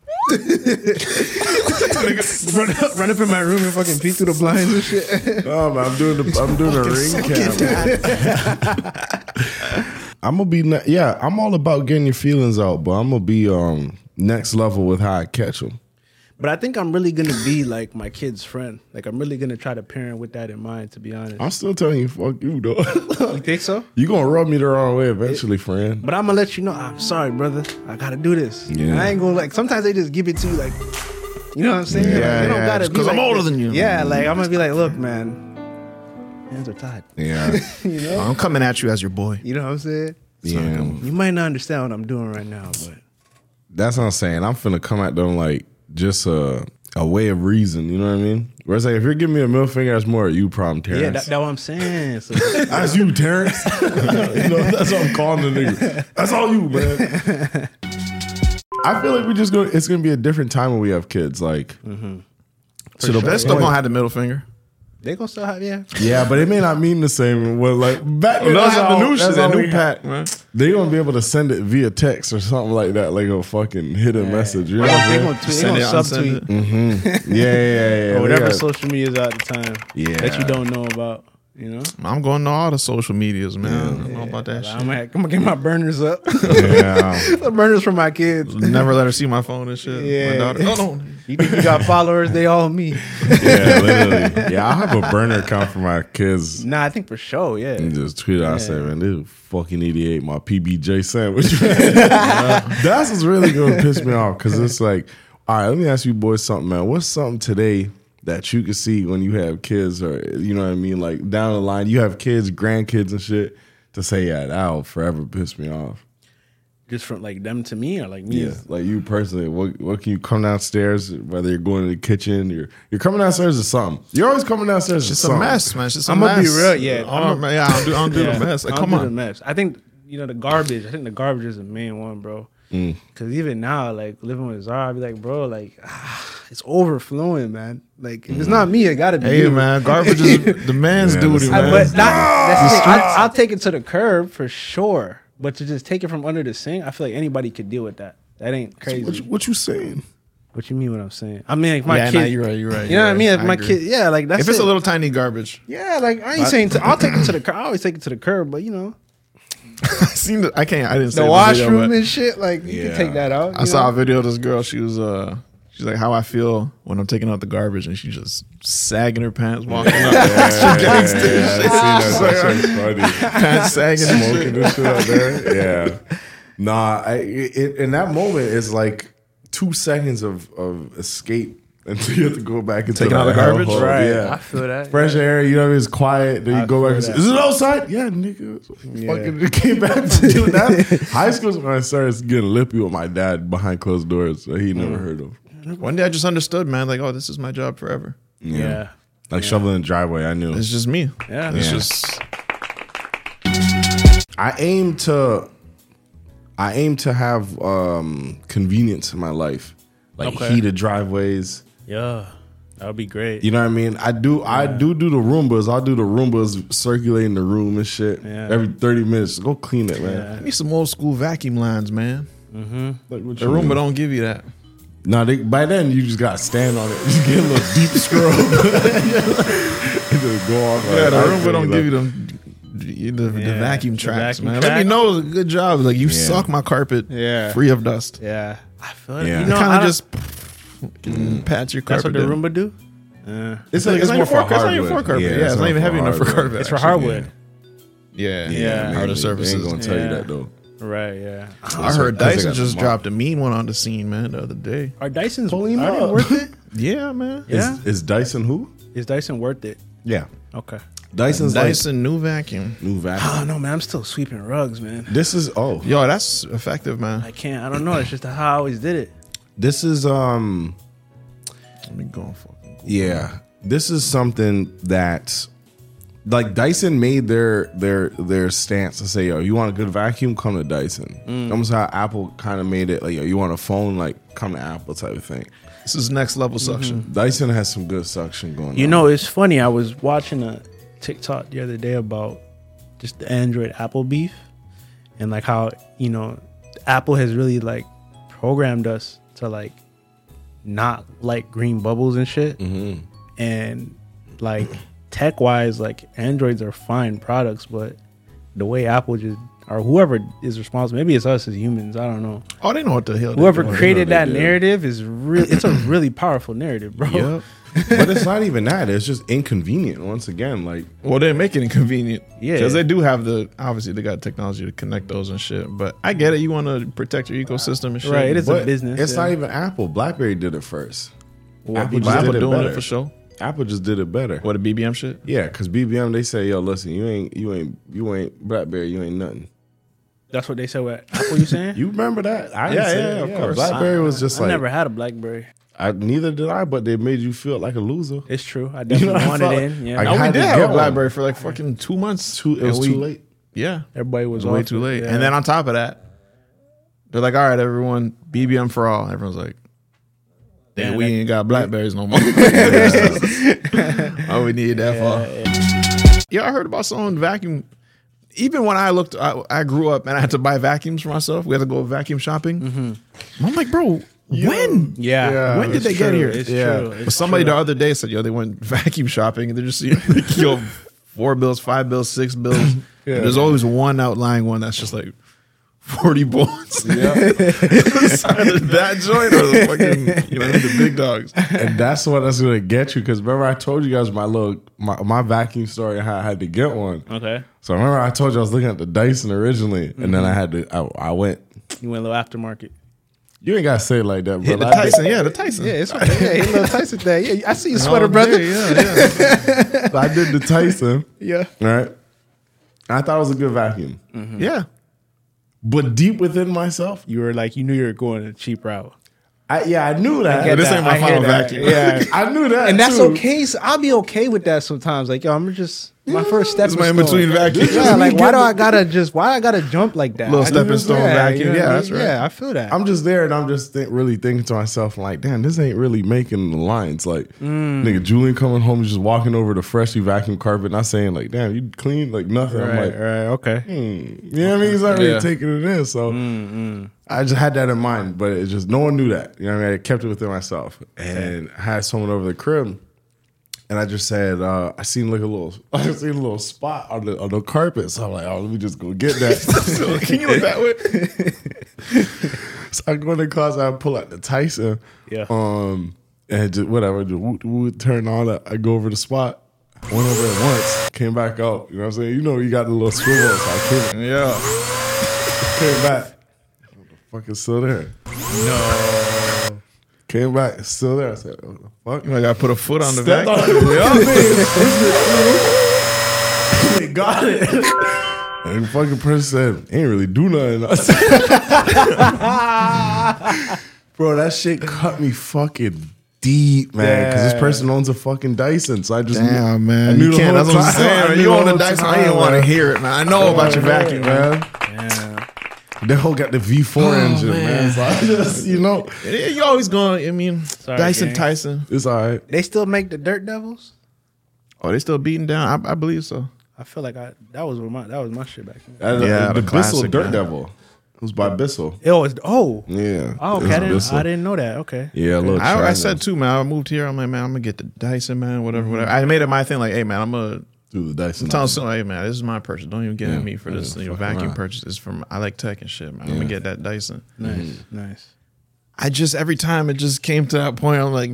run, run up in my room and fucking peek through the blinds and shit. No, man, I'm doing the I'm doing the ring cam. I'm gonna be ne- yeah. I'm all about getting your feelings out, but I'm gonna be um next level with how I catch them. But I think I'm really going to be like my kid's friend. Like, I'm really going to try to parent with that in mind, to be honest. I'm still telling you, fuck you, though. You think so? You gonna rub me the wrong way eventually, friend. But I'm going to let you know, I'm sorry, brother. I got to do this. Yeah. I ain't going to, like, sometimes they just give it to you, like, you know what I'm saying? Yeah, Like, they don't yeah, gotta just be 'cause I'm like older this. than you. Yeah, like, I'm going to be like, look, man, hands are tied. Yeah, You know? I'm coming at you as your boy. You know what I'm saying? yeah. You might not understand what I'm doing right now, but That's what I'm saying. I'm finna come at them like just a a way of reason. You know what I mean? Whereas like if you're giving me a middle finger, that's more you problem, Terrence. yeah, that, that's what I'm saying. So, That's you, Terrence. you know, that's what I'm calling the nigga. That's all you, man. I feel like we just go. It's gonna be a different time when we have kids. Like, mm-hmm. to the They're best still point. gonna have the middle finger. They gonna still have yeah. Yeah, but it may not mean the same. Well, like back when Well, I that's have the all- new that's shit, that all new we pack, man. They gonna be able to send it via text or something like that, like a fucking hidden message. You know what They I'm gonna tweet, Send they it, gonna unsend subtweet. Mm-hmm. Yeah, yeah, yeah. yeah. or whatever They got- social media is at the time. Yeah. That you don't know about. You know. I'm going to all the social medias, man. I don't know about that I'm shit. gonna, I'm gonna get my burners up. Yeah. The burners for my kids. Never let her see my phone and shit. Yeah. My daughter. No, no. You think you got followers? They all me. Yeah, literally. Yeah, I have a burner account for my kids. Nah, I think for sure. Yeah. And just tweet out, I say, man, this fucking idiot ate my P B J sandwich. That's what's really gonna piss me off because it's like, all right, let me ask you boys something, man. What's something today that you can see when you have kids, or you know what I mean, like down the line, you have kids, grandkids, and shit, to say, yeah, that'll forever piss me off. Just from like them to me or like me? Yeah, like you personally, what what can you come downstairs? Whether you're going to the kitchen, you're you're coming downstairs to something. You're always coming downstairs. It's to just a something. mess, man. It's just a I'm mess. gonna be real. Yeah. Oh, I'm a- man, yeah, I don't do, I don't do Yeah, the mess. Like, I don't come do on. the mess. I think you know the garbage. I think the garbage is the main one, bro. Mm. Because even now, like living with Zara, I be like, bro, like ah, it's overflowing, man. Like if it's not me, it gotta be Hey, you. man, garbage is the man's Yeah, duty, that's- I, man. but not, that's the thing. I, I'll take it to the curb for sure. But to just take it from under the sink, I feel like anybody could deal with that. That ain't crazy. What you, what you saying? What you mean? What I'm saying? I mean, like my yeah, kid. nah, you're right. You're right. You know what I you're mean? right. If my agree. kid, yeah, like that's if it's it. a little tiny garbage, yeah, like I ain't saying to, I'll take it to the curb. I always take it to the curb, but you know, I seen the, I can't. I didn't see the video, washroom but and shit. Like you Yeah. can take that out. I you saw know? a video of this girl. She was uh, she's like, how I feel when I'm taking out the garbage, and she's just sagging her pants, walking up, Yeah, yeah, yeah, I seen that. That shit's funny. pants sagging, and Smoking shit. this shit out there. Yeah. Nah, I, it, in that moment, it's like two seconds of, of escape until you have to go back into Taking out the garbage? hellhole. Right. Yeah. I feel that. Fresh air, you know what I mean? It's quiet. Then you I go back feel and say, that. is it outside? Yeah, nigga. Yeah. Fucking came back to doing that. High school is when I started getting lippy with my dad behind closed doors that he never heard of. One day I just understood, man. Like, oh, this is my job forever. Yeah. Yeah. Like shoveling the driveway, I knew. It's just me. Yeah. It's Yeah. just I aim to I aim to have um, convenience in my life. Like Okay. heated driveways. Yeah, that would be great. You know what I mean? I do I do do the Roombas. I'll do the Roombas circulating the room and shit. Yeah. Every thirty minutes. Go clean it, man. I need some old school vacuum lines, man. Like, what The you Roomba mean? don't give you that. No, they, by then you just gotta stand on it. Just get a little deep scrub. just go off. Yeah, the like, Roomba don't like- give you them. The, the Yeah, vacuum the tracks, vacuum man. Let me track. know. It's a good job. Like you Yeah. suck my carpet, Yeah. free of dust. Yeah, I feel it. Yeah. You It know, kind I of don't- just mm, pats your that's carpet. what the down. Roomba do. Uh, It's, Like, like, it's, not more even for, for it's not even for hardwood. carpet. Yeah, it's not even for heavy enough for hardwood. carpet. it's for actually. hardwood. Yeah, Yeah, Yeah. man, Harder they- surfaces. They ain't gonna tell Yeah. you that though. Right. Yeah. I heard That's Dyson like a just mop. dropped a mean one on the scene, man, the other day. Are Dyson's Pull him are they up. worth it? Yeah, man. Yeah. Is, is Dyson who? Is Dyson worth it? Yeah, Okay. Dyson's Dyson new vacuum. like new vacuum. I don't know, man. I'm still sweeping rugs, man. This is oh, Yo, that's effective, man. I can't. I don't know. It's just how I always did it. this is um, Let me go. Fucking yeah, this is something that like Dyson made their their their stance to say, yo, you want a good vacuum, come to Dyson. Mm. Almost how Apple kind of made it like, yo, you want a phone, like come to Apple type of thing. This is next level suction. Dyson has some good suction going You on. know, it's funny. I was watching a TikTok the other day about just the Android Apple beef and like how, you know, Apple has really like programmed us to like not like green bubbles and shit. Mm-hmm. And like tech wise, like Androids are fine products, but the way Apple just or whoever is responsible, maybe it's us as humans, I don't know. Oh, they know what the hell. Whoever they're doing. created they that do. narrative is real. It's a really powerful narrative, bro. Yep. But it's not even that. It's just inconvenient. Once again, like Well, they make it inconvenient. Yeah. Because they do have the, obviously, they got technology to connect those and shit. But I get it. You want to protect your ecosystem and shit. Right, it is a but business, It's yeah. not even Apple. BlackBerry did it first. Apple But just Apple did it doing better. it for sure. Apple just did it better. What, a B B M shit? Yeah, because B B M they say, yo, listen, you ain't, you ain't, you ain't BlackBerry, you ain't nothing. That's what they said with Apple, you saying? You remember that? I Yeah, didn't say yeah, that. of course. BlackBerry was just I like never had a BlackBerry. I, neither did I, but they made you feel like a loser. It's true. I You know definitely what I wanted felt? in. Yeah. I No, we had did to have get a one. BlackBerry for like fucking two months. Too, it was And we- too late. Yeah. Everybody It was was way off too it, late. yeah. And then on top of that, they're like, all right, everyone, B B M for all. Everyone's like, Then Yeah, we that- ain't got Blackberries no more. All we need that for. Yeah, I heard about someone vacuum. Even when I looked, I, I grew up and I had to buy vacuums for myself. We had to go vacuum shopping. Mm-hmm. I'm like, bro, when? Yeah. Yeah, when did it's they get true, here? It's yeah. true. But It's somebody true. the other day said, yo, they went vacuum shopping and they're just, you know, like, yo, four bills, five bills, six bills. Yeah. There's always one outlying one that's just like forty bullets. Yeah. That joint or the fucking, you know, the big dogs. And that's what that's gonna get you. Because remember, I told you guys my little my, my vacuum story and how I had to get one. Okay. So remember, I told you I was looking at the Dyson originally, and Mm-hmm. then I had to. I, I went. You went a little aftermarket. You ain't gotta say it like that, bro. Yeah, the Tyson, yeah, the Tyson. Yeah, it's okay. Yeah, little Tyson thing. Yeah, I see your sweater, Oh, brother. yeah, yeah. So I did the Tyson. Yeah. Right. And I thought it was a good vacuum. Yeah. But deep within myself, You were like, you knew you were going a cheap route. I yeah, I knew that. get This that. ain't my I hear final that. vacuum. Yeah. I knew that, And that's too. okay. So I'll be okay with that sometimes. Like, yo, I'm just my first step. This is my in-between vacuum. Yeah, like why do I gotta just why I gotta jump like that? Little I stepping just- stone vacuum. you know Yeah, what I that's mean? right. Yeah, I feel that. I'm just there and I'm just think, really thinking to myself, like, damn, this ain't really making the lines. Like, Mm. nigga, Julian coming home, just walking over the freshly vacuum carpet, not saying, like, damn, you clean? Like, nothing. I'm right, like, right, okay. hmm. You know what I mean? He's not really Yeah. taking it in. So I just had that in mind, but it just, no one knew that. You know what I mean? I kept it within myself. And I had someone over the crib. And I just said, uh, I seen like a little, I seen a little spot on the on the carpet. So I'm like, oh, let me just go get that. So, can you look that way? So I go in the closet, I pull out the Tyson. Yeah. Um, and just whatever, just woot, woot, turn on it. I go over the spot. Went over it once, came back out. You know what I'm saying? You know, you got the little swivel. So I came, Yeah. came back. What the fuck is still there? No. Came back, it's still there. I said, what the fuck? You know, I gotta put a foot on the Stepped vacuum. on it. They got it. And the fucking person said, ain't really do nothing. I said, bro, that shit cut me fucking deep, man. Because this person owns a fucking Dyson. So I just Damn, knew, I man. knew You the can't. whole That's what I'm time. I saying. knew You the own a whole Dyson. I time, didn't want to man. hear it, man. I know about your vacuum, man. Yeah. They whole got the V four Oh, engine, man. man. So I just, you know, Yeah, you always going. I mean, Sorry, Dyson, gang. Tyson. it's all right. They still make the Dirt Devils? Oh, they still beating down. I, I believe so. I feel like I that was my that was my shit back then. Uh, Yeah, the, the the Bissell classic, Dirt man. Devil. It was by Bissell. Oh, it's, oh. Yeah. Oh, it okay. was I didn't, Bissell. I didn't know that. Okay. Yeah, a little I, I China. said too, man. I moved here. I'm like, man, I'm gonna get the Dyson, man. Whatever, whatever. I made it my thing. Like, hey, man, I'm gonna. do the Dyson. I'm telling someone, hey, man, this is my purchase. Don't even get Yeah. at me for this Yeah, you know, fuck vacuum around. purchase. This from I like tech and shit, man. I'm Yeah. gonna get that Dyson. Nice, Mm-hmm. nice. I just every time it just came to that point, I'm like,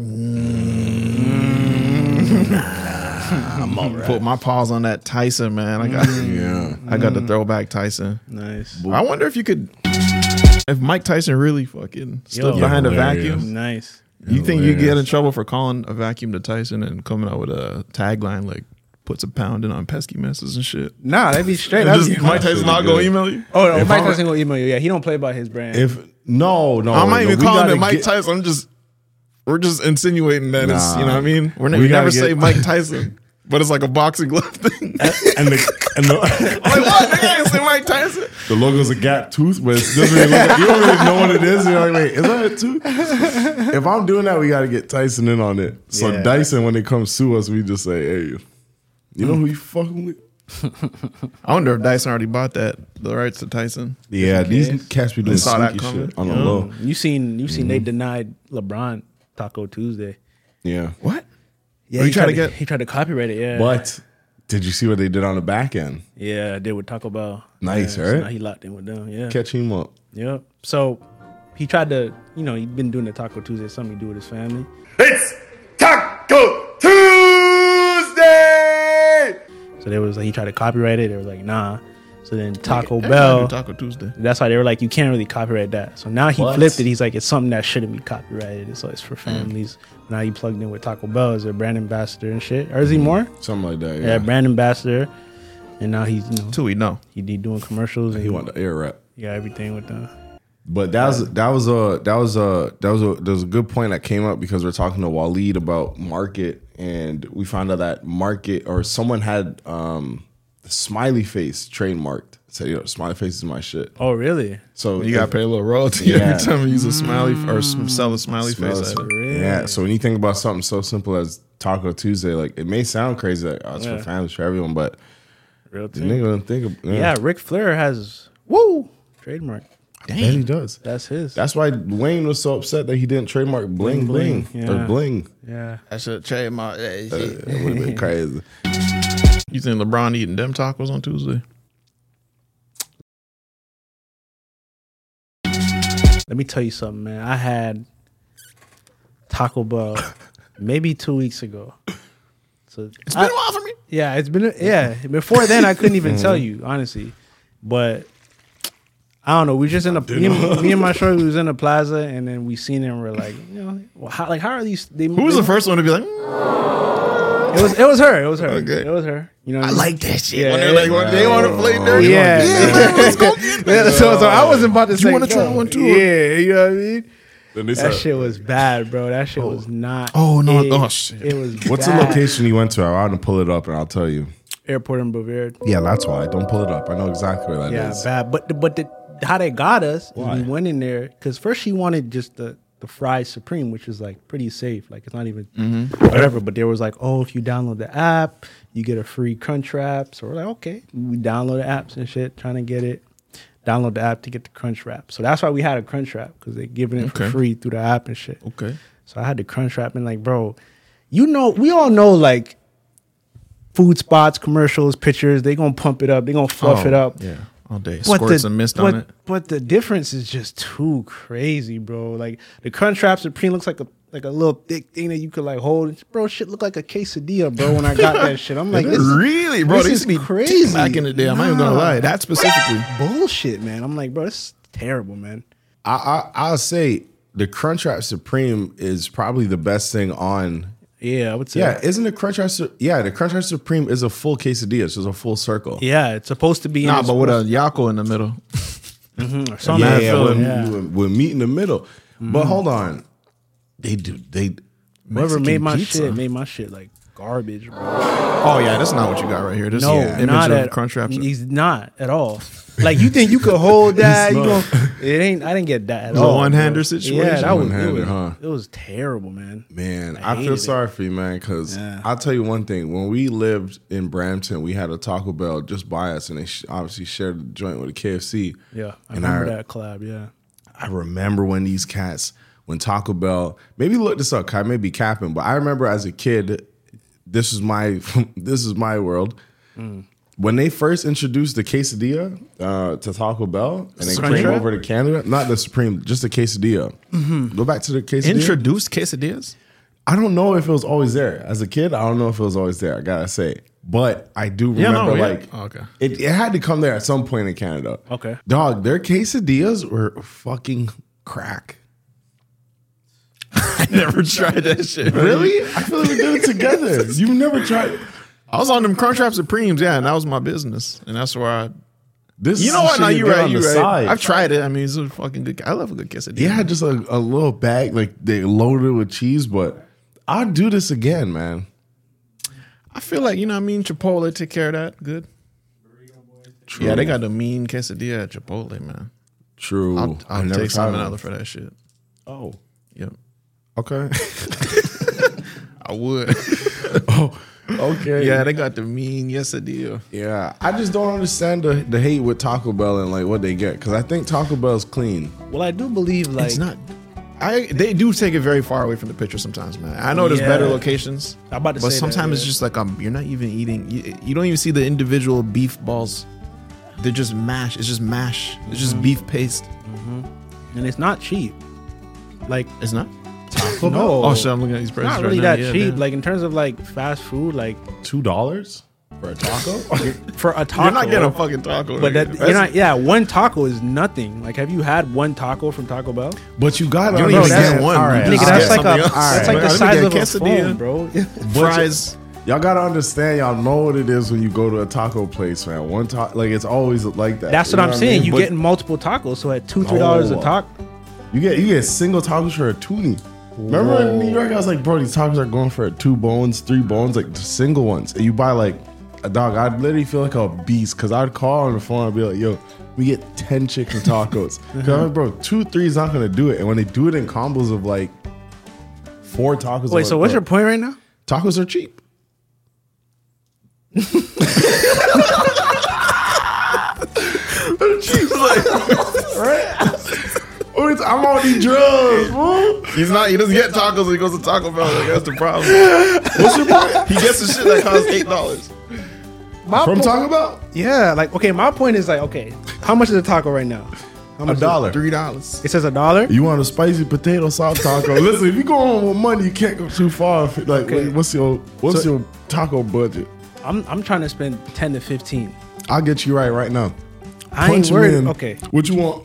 I'm all right. Put my paws on that Tyson, man. I got, Yeah. I got the throwback Tyson. Nice. I wonder if you could, if Mike Tyson really fucking stood Yo. behind a Hilarious. vacuum. Nice. You think you get in Hilarious. trouble for calling a vacuum to Tyson and coming out with a tagline like puts a pound in on pesky messes and shit? Nah, that'd be straight. And That'd just be Mike Tyson not gonna email you? Oh, no, If Mike I'm- Tyson gonna email you. Yeah, he don't play by his brand. If no, no, I'm not no, even we calling gotta it Mike get- Tyson. I'm just we're just insinuating that it's you know what I mean. We're, We we gotta never get- say Mike Tyson, but it's like a boxing glove thing. and the and the, I'm like, what? Nigga, I ain't say Mike Tyson. the logo's a gap tooth, but it doesn't really look like, you don't really know what it is. You're like, wait, is that a tooth? If I'm doing that, we got to get Tyson in on it. So Yeah. Dyson, when they come sue us, we just say, hey, you know who you fucking with? I wonder if Dyson already bought that the rights to Tyson. Yeah, these cats be doing They saw that sneaky coming. shit on the Um, low. you seen you seen they denied LeBron Taco Tuesday. Yeah, What? Yeah, Oh, he you tried to tried get- he tried to copyright it. Yeah, but did you see what they did on the back end? yeah, I did with Taco Bell. Nice, yeah, right? So now he locked in with them. Yeah, Catch him up. yep. So he tried to, you know, he'd been doing the Taco Tuesday, something he do with his family. It's Taco Tuesday! So there was like he tried to copyright it. They were like, nah. So then Taco Everybody Bell. do Taco Tuesday. That's why they were like, you can't really copyright that. So now he What? flipped it. He's like, it's something that shouldn't be copyrighted. So it's for families. Now he plugged in with Taco Bell as their brand ambassador and shit. Or is he more? Something like that. Yeah, Yeah, brand ambassador. And now he's, you know, Two we know. he be doing commercials and he wanted the air rap. he got everything with them. But that was that was a that was a that was a there was a good point that came up because we're talking to Waleed about market, and we found out that market or someone had um smiley face trademarked. Say, yo, smiley face is my shit. Oh, really? So You got to pay a little royalty Yeah. every time you use a smiley or s- sell a smiley Smells- face item. Yeah. So when you think about something so simple as Taco Tuesday, like it may sound crazy, like oh, it's Yeah. for families, for everyone, but Real the thing. nigga don't think of Yeah, yeah. Ric Flair has woo trademark. And he does. That's his. That's why Wayne was so upset that he didn't trademark bling bling, Bling, yeah. or bling. yeah. I should trademark that Uh, shit. it would have been crazy. You think LeBron eating them tacos on Tuesday? Let me tell you something, man. I had Taco Bell maybe two weeks ago. So It's been a while for me. Yeah, it's been yeah. Before then, I couldn't even tell you honestly, but I don't know. We just in a me and, me and my shorty was in the plaza, and then we seen it, and we're like, you know, well, how, like how are these? They, Who was they- the first one to be like, mm, It was it was her. It was her. Okay. It was her. You know, what I mean? like that shit. Yeah, when yeah, they're like, yeah. when they want to play dirty. Yeah, yeah, let's go get that. Yeah, so, so I wasn't about to You say. wanna try no. one too? Yeah, you know what I mean. Then they That said, shit was bad, bro. That shit was not. Oh, no. It, Oh, shit. It was. What's bad. the location you went to? I want to pull it up and I'll tell you. Airport in Bavaria. Yeah, that's why. Don't pull it up. I know exactly where that is. Yeah, bad. But the, but the, how they got us, Why? we went in there because first she wanted just the the fried supreme, which is like pretty safe. Like it's not even Mm-hmm. whatever. But there was like, oh, if you download the app, you get a free Crunch Wrap. So we're like, okay, we download the apps and shit, trying to get it. Download the app to get the Crunch Wrap. So that's why we had a Crunch Wrap because they're giving it Okay. for free through the app and shit. Okay. So I had the Crunch Wrap and like, bro, you know, we all know like food spots, commercials, pictures. They gonna pump it up. They gonna fluff Oh, it up. Yeah. All day. But Squirts the- and mist but, on it. But the difference is just too crazy, bro. Like the Crunchwrap Supreme looks like a like a little thick thing that you could like hold. Bro, shit look like a quesadilla, bro. When I got that shit, I'm like, this, really, bro? this They is used to be crazy. back in the day. I'm not even gonna Nah. lie. That specifically. bullshit, man. I'm like, bro, this is terrible, man. I, I I'll say the Crunchwrap Supreme is probably the best thing on. Yeah, I would say. Yeah, isn't the Crunchwrap? Su- Yeah, the Crunchwrap Supreme is a full quesadilla. It's just a full circle. Yeah, it's supposed to be. Nah, in but with a Yaco in the middle. mm-hmm, or something. Yeah, yeah, with, yeah. with, with meat in the middle. But hold on, they do they. Whoever Mexican made my pizza. shit made my shit like garbage, bro. Oh yeah, that's not what you got right here. This No, is image not of at Crunchwrap. He's not at all. Like you think you could hold that? You not. gonna, it ain't. I didn't get that at It's a all. one-hander bro. situation? Yeah, that was it, One-hander, was huh? it was terrible, man. Man, I I, feel hated it. sorry for you, man, because Yeah. I'll tell you one thing. When we lived in Brampton, we had a Taco Bell just by us, and they sh- obviously shared the joint with a K F C. Yeah, I And remember I- that collab. Yeah, I remember when these cats, when Taco Bell, maybe look this up, 'cause I may be capping, but I remember as a kid, this is my this is my world. Mm. When they first introduced the quesadilla uh, to Taco Bell, and they Supreme? came over to Canada, not the Supreme, just the quesadilla. Mm-hmm. Go back to the quesadilla. Introduced quesadillas. I don't know if it was always there. As a kid, I don't know if it was always there. I gotta say, but I do Yeah, no, remember yeah. like Oh, okay. it, it had to come there at some point in Canada. Okay. Dog, their quesadillas were fucking crack. I never tried that shit. Really? I feel like we did it together. You've never tried it. I was on them Crunchwrap Supremes, yeah, and that was my business, and that's where I. This You know is what? shit No, you you get right. on You the right. side. I've tried it. I mean, it's a fucking good. I love a good quesadilla. Yeah, just a, a little bag, like they loaded it with cheese, but I'll do this again, man. I feel like you know. what I mean, Chipotle take care of that. Good. True. Yeah, they got the mean quesadilla at Chipotle, man. True. I'll, I'll I've never take tried something one. out for that shit. Oh, Yep, okay. I would. oh, okay. Yeah, they got the mean quesadilla. Yeah, I just don't understand the, the hate with Taco Bell and like what they get, because I think Taco Bell's clean. well, I do believe like It's not. I they do take it very far away from the picture sometimes, man. I know there's Yeah. better locations, I'm about to but say that, sometimes it's yeah. just like um, you're not even eating. You, you don't even see the individual beef balls. They're just mash. It's just mash. It's Mm-hmm. just beef paste. and it's not cheap. Like It's not. Taco No. Oh, shit! I'm looking at these It's prices not right really now. that Yeah, cheap. damn. Like in terms of like fast food, like Two dollars for a taco? for a taco, You're not getting a fucking taco. But nigga. that, That's- you're not. Yeah, one taco is nothing. Like, have you had one taco from Taco Bell? But you got You don't Bro, even that's- get one. all right, You Nigga, just that's get like a something else. that's like Let the me size get of a quesadilla, phone, bro. fries. Y'all gotta understand, y'all know what it is when you go to a taco place, man. One taco, like it's always like that. That's You what know I'm saying. I mean? You But getting multiple tacos, so at two three dollars a No. taco. you get you get single tacos for a toonie. Remember in New York, I was like, bro, these tacos are going for two bones, three bones, like the single ones, and you buy like dog, I'd literally feel like a beast because I'd call on the phone and be like, yo, we get ten chicken tacos. Because I'm like, bro, two, three is not going to do it. And when they do it in combos of like four tacos. Wait, so like, what's bro, your point right now? Tacos are cheap. They're cheap. Like, right? I'm on these drugs, bro. He's not. He doesn't get tacos when he goes to Taco Bell. Like, that's the problem. What's your point? He gets the shit that costs eight dollars. From Taco Bell? Yeah, like okay. My point is like okay, how much is a taco right now? How A much is dollar. it? Three dollars. It says a dollar. You want a spicy potato sauce taco? Listen, if you go on with money, you can't go too far. Like, Okay. wait, what's your what's So- your taco budget? I'm I'm trying to spend ten to fifteen. I'll get you right right now. I Punch ain't me worried. in. Okay. What you want?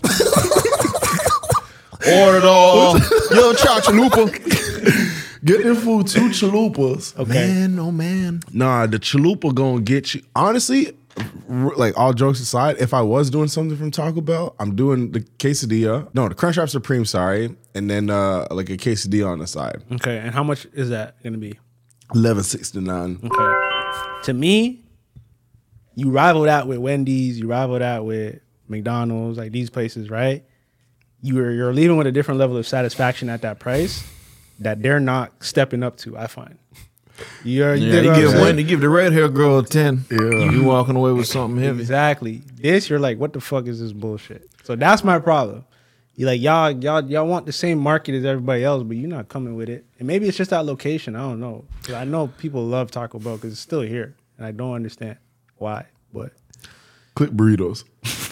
Order it all. Yo, chow chalupa. Get them food two chalupas. Okay. Man, oh man. Nah, the chalupa gonna get you. Honestly, r- like all jokes aside, if I was doing something from Taco Bell, I'm doing the quesadilla. No, the Crunchwrap Supreme, sorry. And then uh like a quesadilla on the side. Okay. And how much is that gonna be? eleven sixty-nine. Okay. To me, you rival that with Wendy's. You rival that with McDonald's. Like these places, right? You're you're leaving with a different level of satisfaction at that price that they're not stepping up to. I find. You're, Yeah, you give one, you give the red hair girl a ten. Yeah, you walking away with something heavy. Exactly. This, you're like, what the fuck is this bullshit? So that's my problem. You like y'all, y'all, y'all want the same market as everybody else, but you're not coming with it. And maybe it's just that location. I don't know. 'Cause I know people love Taco Bell because it's still here, and I don't understand why. But Click burritos.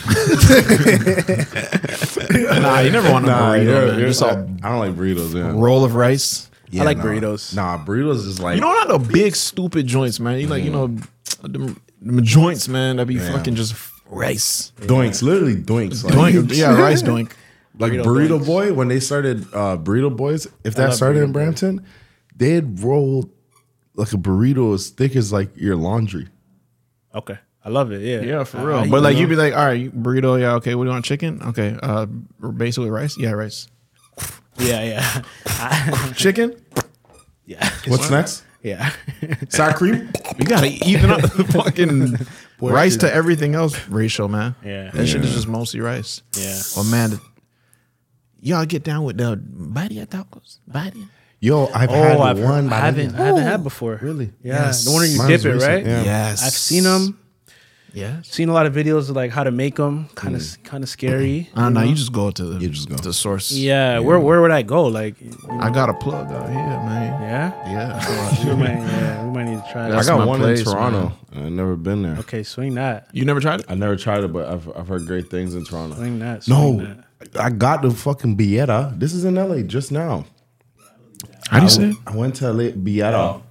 Nah, you never want a Nah, burrito. yeah, man. yeah. Just a I don't like burritos. Yeah. roll of rice. Yeah, I like nah. burritos. Nah, burritos is like You know, not the big stupid joints, man. You like, you know, them, them joints, man. That be Yeah. fucking just rice. doinks, literally doinks. Like, Doink, yeah, rice doink. like Burrito Burrito, Boys. Boy, when they started uh, Burrito Boys, if I that love started Burrito in Brampton, they'd roll like a burrito as thick as like your laundry. okay, I love it. Yeah, Yeah, for I- real. I- but like, you you'd be like, all right, you- burrito, yeah, okay. What do you want, chicken? Okay, uh, basically rice? Yeah, rice. yeah, yeah, I- Chicken? yeah, What's next? yeah. Sour cream? You gotta even up the fucking rice to everything else ratio, man. Yeah. That shit is just mostly rice. Yeah. Oh, man. Y'all get down with the Badia tacos? Badia? Yo, I've Oh, had I've one. heard, I haven't, I haven't had before. Really? Yeah, Yes. the one where you Mine dip was it, recent, right? yeah. Yes. I've seen them. Yes. Seen a lot of videos of like how to make them. Kind of, kind of scary. Uh, no, know? you just go to the, You just go. the source. Yeah, where where would I go? Like, you know, I got a plug out here, man. yeah, Yeah. we might, yeah, we might need to try I that. That's got my one place, in Toronto. I've never been there. Okay, swing that, You never tried it? I never tried it, but I've, I've heard great things in Toronto. swing that. Swing No, that. I got the fucking Bieta. This is in L A just now. How do you say it? I went to L A, Bieta.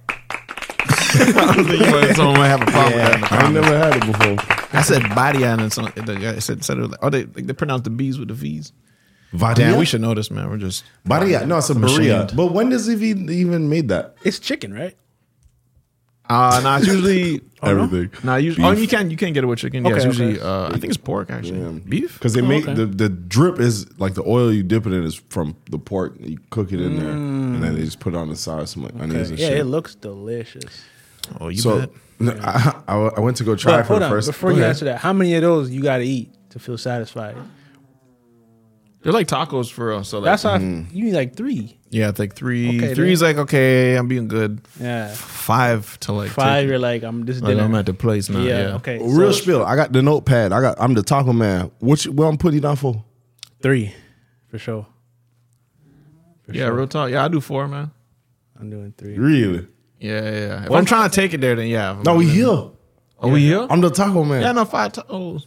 Someone might have a problem with that in the I comments. never had it before. I said Badia and some, the guy said, said it was like, oh, they, like, they pronounce the B's with the V's. Vadia? Damn, we should know this, man. We're just. Badia. No, it's a I'm burrito. ashamed. But when does it even, even made that? It's chicken, right? Uh, nah, it's usually. Everything. Nah, usually. Oh, you can you can get it with chicken. Yeah, Okay, it's usually. okay. Uh, I think it's pork actually. Yeah. Beef. Because they Oh, make okay. the, the drip is like the oil you dip it in is from the pork. You cook it in there, and then they just put it on the side, some like onions and Yeah, shit. it looks delicious. Oh, you so bet. no, I, I, I went to go try But it for hold the on, first. before Go you ahead. answer that, how many of those you got to eat to feel satisfied? They're like tacos for us. So like, That's how Mm. you need like three. yeah, it's like three. Okay, Three's then. like okay, I'm being good. Yeah, Five to like five. take- You're like I'm just like dinner. I'm at the place now. yeah, Yeah. okay. Real so spill. I got the notepad. I got. I'm the taco man. What you, what I'm putting you down for? three, for sure. For Yeah, sure. real talk. Yeah, I do four, man. I'm doing three. Really? Yeah, yeah. yeah. If I'm trying to take it there, then yeah. No, we here. Oh, we here? I'm the taco man. Yeah, no, five tacos.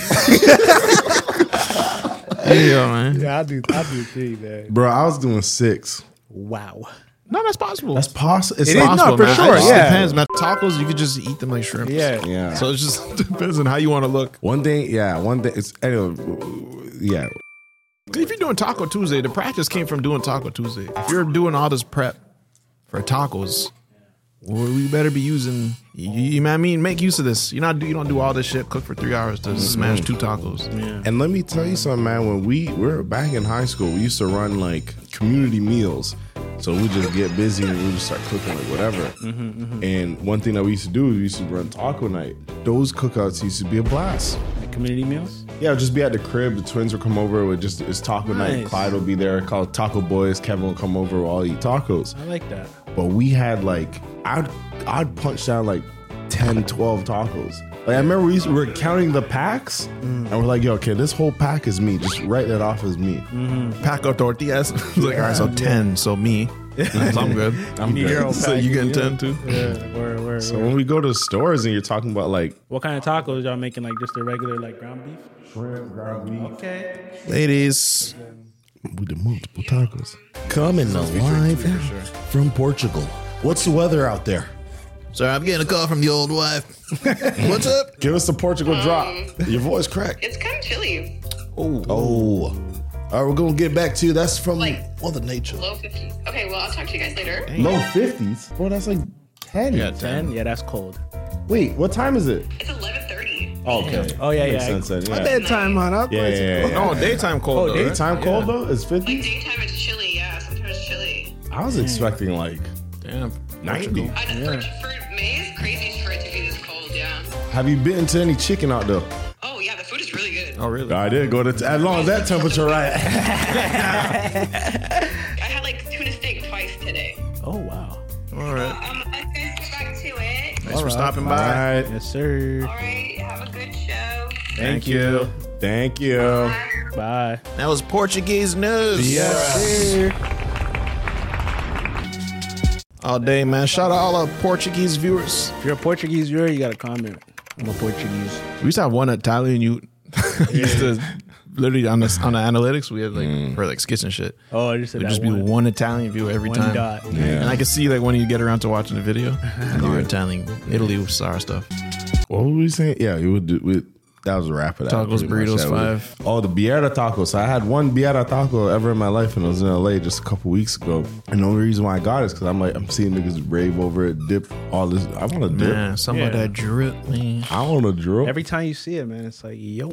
Yeah, man. Yeah, I do. I do three, man. Bro, I was doing six. Wow. No, that's possible. That's possible. It's It is, no, possible, for man. sure, It just yeah. depends, man. Tacos, you could just eat them like shrimp. Yeah. Yeah. So it just depends on how you want to look. One thing, yeah, one thing. It's anyway, yeah. If you're doing Taco Tuesday, the practice came from doing Taco Tuesday. If you're doing all this prep for tacos, well, we better be using. You, you know what I mean? Make use of this. You not you don't do all this shit. Cook for three hours to smash two tacos. And let me tell you something, man. When we, we were back in high school, we used to run like community meals. So we just get busy and we just start cooking like whatever. Mm-hmm, mm-hmm. And one thing that we used to do, we used to run taco night. Those cookouts used to be a blast. Like community meals? Yeah, it'd just be at the crib. The twins would come over with just it's taco night. Nice. Clyde will be there, called Taco Boys. Kevin will come over. We'll all eat tacos. I like that. But we had like I'd I'd punch down like ten, twelve tacos. Like I remember we, used, we were counting the packs, mm. and we're like, "Yo, okay, this whole pack is me. Just write that off as me." Mm-hmm. Pack of tortillas. Like, all right, so ten, so me. So I'm good. you I'm need good. your own So pack, you getting yeah. ten too? Yeah. Word, word, So word. when we go to the stores and you're talking about like What kind of tacos y'all making? Like just the regular like ground beef? shrimp, ground beef, Okay. Ladies, we did multiple tacos. Coming alive from Portugal. What's the weather out there? sorry, I'm getting a call from the old wife. What's up? Give us the Portugal drop. Your voice cracked. It's kind of chilly. Oh. Oh. All right, we're going to get back to you. That's from Like, Mother Nature. Low fifties. Okay, well, I'll talk to you guys later. Low fifties, bro. That's like ten. Yeah, ten? Yeah, that's cold. Wait, what time is it? It's eleven thirty. Oh, okay. Oh, yeah, Makes yeah. sense then, My yeah. bedtime, man. I'll Yeah, yeah, yeah. Oh, daytime cold. Oh, though, right? daytime cold though? It's Like, fifty? daytime it's chilly, yeah. Sometimes it's chilly. I was expecting like Damn. ninety. I, for, for May, it's crazy for it to be this cold, yeah. Have you bitten to any chicken out there? Oh, yeah, the food is really good. Oh, really? I did go to as long as that temperature right. I had like tuna steak twice today. Oh, wow. All right. Um, let's get back to it. Thanks for right. stopping All by. right. Yes, sir. All right, have a good show. Thank you. Thank you. Bye. That was Portuguese news. Yeah. All day, man. Shout out all our Portuguese viewers. If you're a Portuguese viewer, you got to comment. I'm a Portuguese. We used to have one Italian. You used to literally on the on the analytics. We had like Mm. for like skits and shit. Oh, I just said It'd that just be one. one Italian viewer every One time. dot. Yeah. And I could see like when you get around to watching the video, our Italian Italy was our stuff. What were we saying? Yeah, you would do. We, that was a wrap of that. Tacos, pretty much. burritos, Yeah, we- five. Oh, the Biera tacos. So I had one Biera taco ever in my life, and I was in L A just a couple weeks ago. And the only reason why I got it is because I'm like, I'm seeing niggas rave over it, dip all this. I want to dip. Man, some Yeah. of that drip, man. I want to drip. Every time you see it, man, it's like, yo.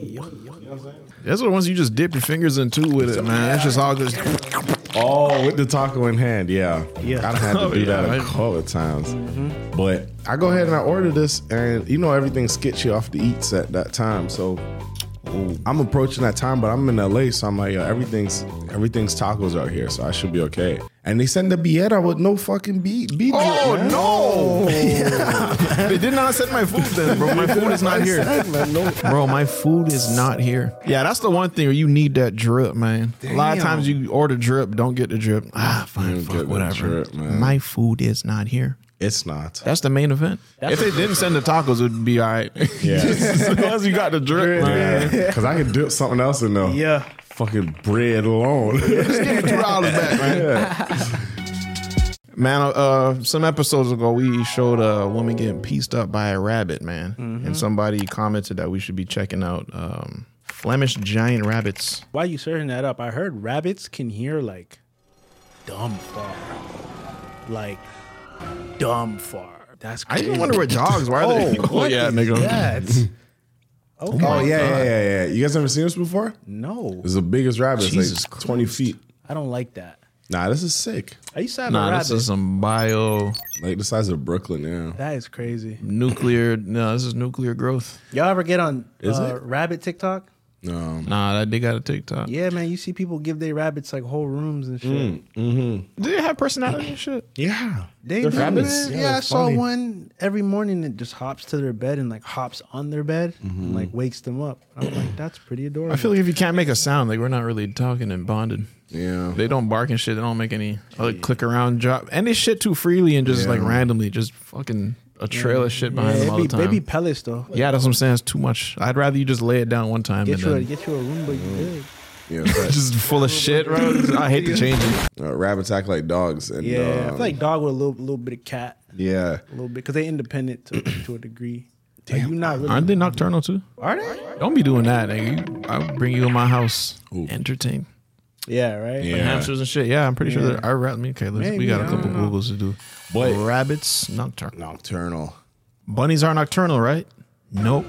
That's the ones you just dip your fingers into with it, man. It's just all good. Oh, with the taco in hand, yeah. Yeah. I had to Oh, do yeah, that a right. couple of times. But I go ahead and I order this, and you know everything's sketchy off the eats at that time. So I'm approaching that time, but I'm in L A, so I'm like, yo, everything's everything's tacos out here, so I should be okay. And they send the Biera with no fucking beat. beat Oh, drip, man. no. They did not send my food then, bro. My food is not here. Bro, my food is not here. Yeah, that's the one thing where you need that drip, man. A lot of times you order drip, don't get the drip. Ah, fine, You fuck, get the whatever. drip, man. My food is not here. It's not. That's the main event. if they didn't send the tacos, it would be all right. Yeah. As long as you got the drip, man. Because I can dip something else in there. Yeah. Fucking bread alone. Just give me two dollars back, man. Man, uh, some episodes ago, we showed a woman getting pieced up by a rabbit, man. Mm-hmm. And somebody commented that we should be checking out um, Flemish giant rabbits. Why you searching that up? I heard rabbits can hear like dumb far. Like dumb far. That's I crazy. even wonder what dogs, why are they? Oh, what yeah, is nigga. that? Okay. Oh, yeah, yeah, yeah, yeah. You guys ever seen this before? No. It's the biggest rabbit. It's Jesus like twenty feet. I don't like that. Nah, this is sick. I used to have a Nah, rabbit. this is some bio Like the size of Brooklyn, yeah. That is crazy. nuclear. No, this is nuclear growth. Y'all ever get on Is uh, it? rabbit TikTok? No. Nah, that they got a TikTok. Yeah, man. You see people give their rabbits like whole rooms and shit. Mm-hmm. Do they have personality and shit? Yeah. They They're do, rabbits. man. Yeah, Yeah, I they're saw funny. one every morning that just hops to their bed and like hops on their bed and like wakes them up. I'm like, that's pretty adorable. I feel like if you can't make a sound, like we're not really talking and bonded. Yeah. They don't bark and shit. They don't make any like click around drop. And they shit too freely and just Yeah. like randomly, just fucking a trail of shit behind yeah, them all they be, the time. they be pellets though. Yeah, that's what I'm saying. It's too much. I'd rather you just lay it down one time Get and you a then get you a room, but you good. Yeah. just full of shit, bro. I hate to change it. Uh, rabbits act like dogs. And, Yeah, I um, feel like dog with a little little bit of cat, yeah. a little bit because they independent to to a degree. Are you not really? Aren't they nocturnal too? Are they? Don't be doing that, nigga. I'll bring you in my house. Ooh. Entertain. Yeah, right. Yeah. Like hamsters and shit. Yeah, I'm pretty sure Yeah. that our rat. Okay, let's, we Maybe, got a I couple don't know. Googles to do. But Rabbits nocturnal. nocturnal. Bunnies are nocturnal, right? Nope.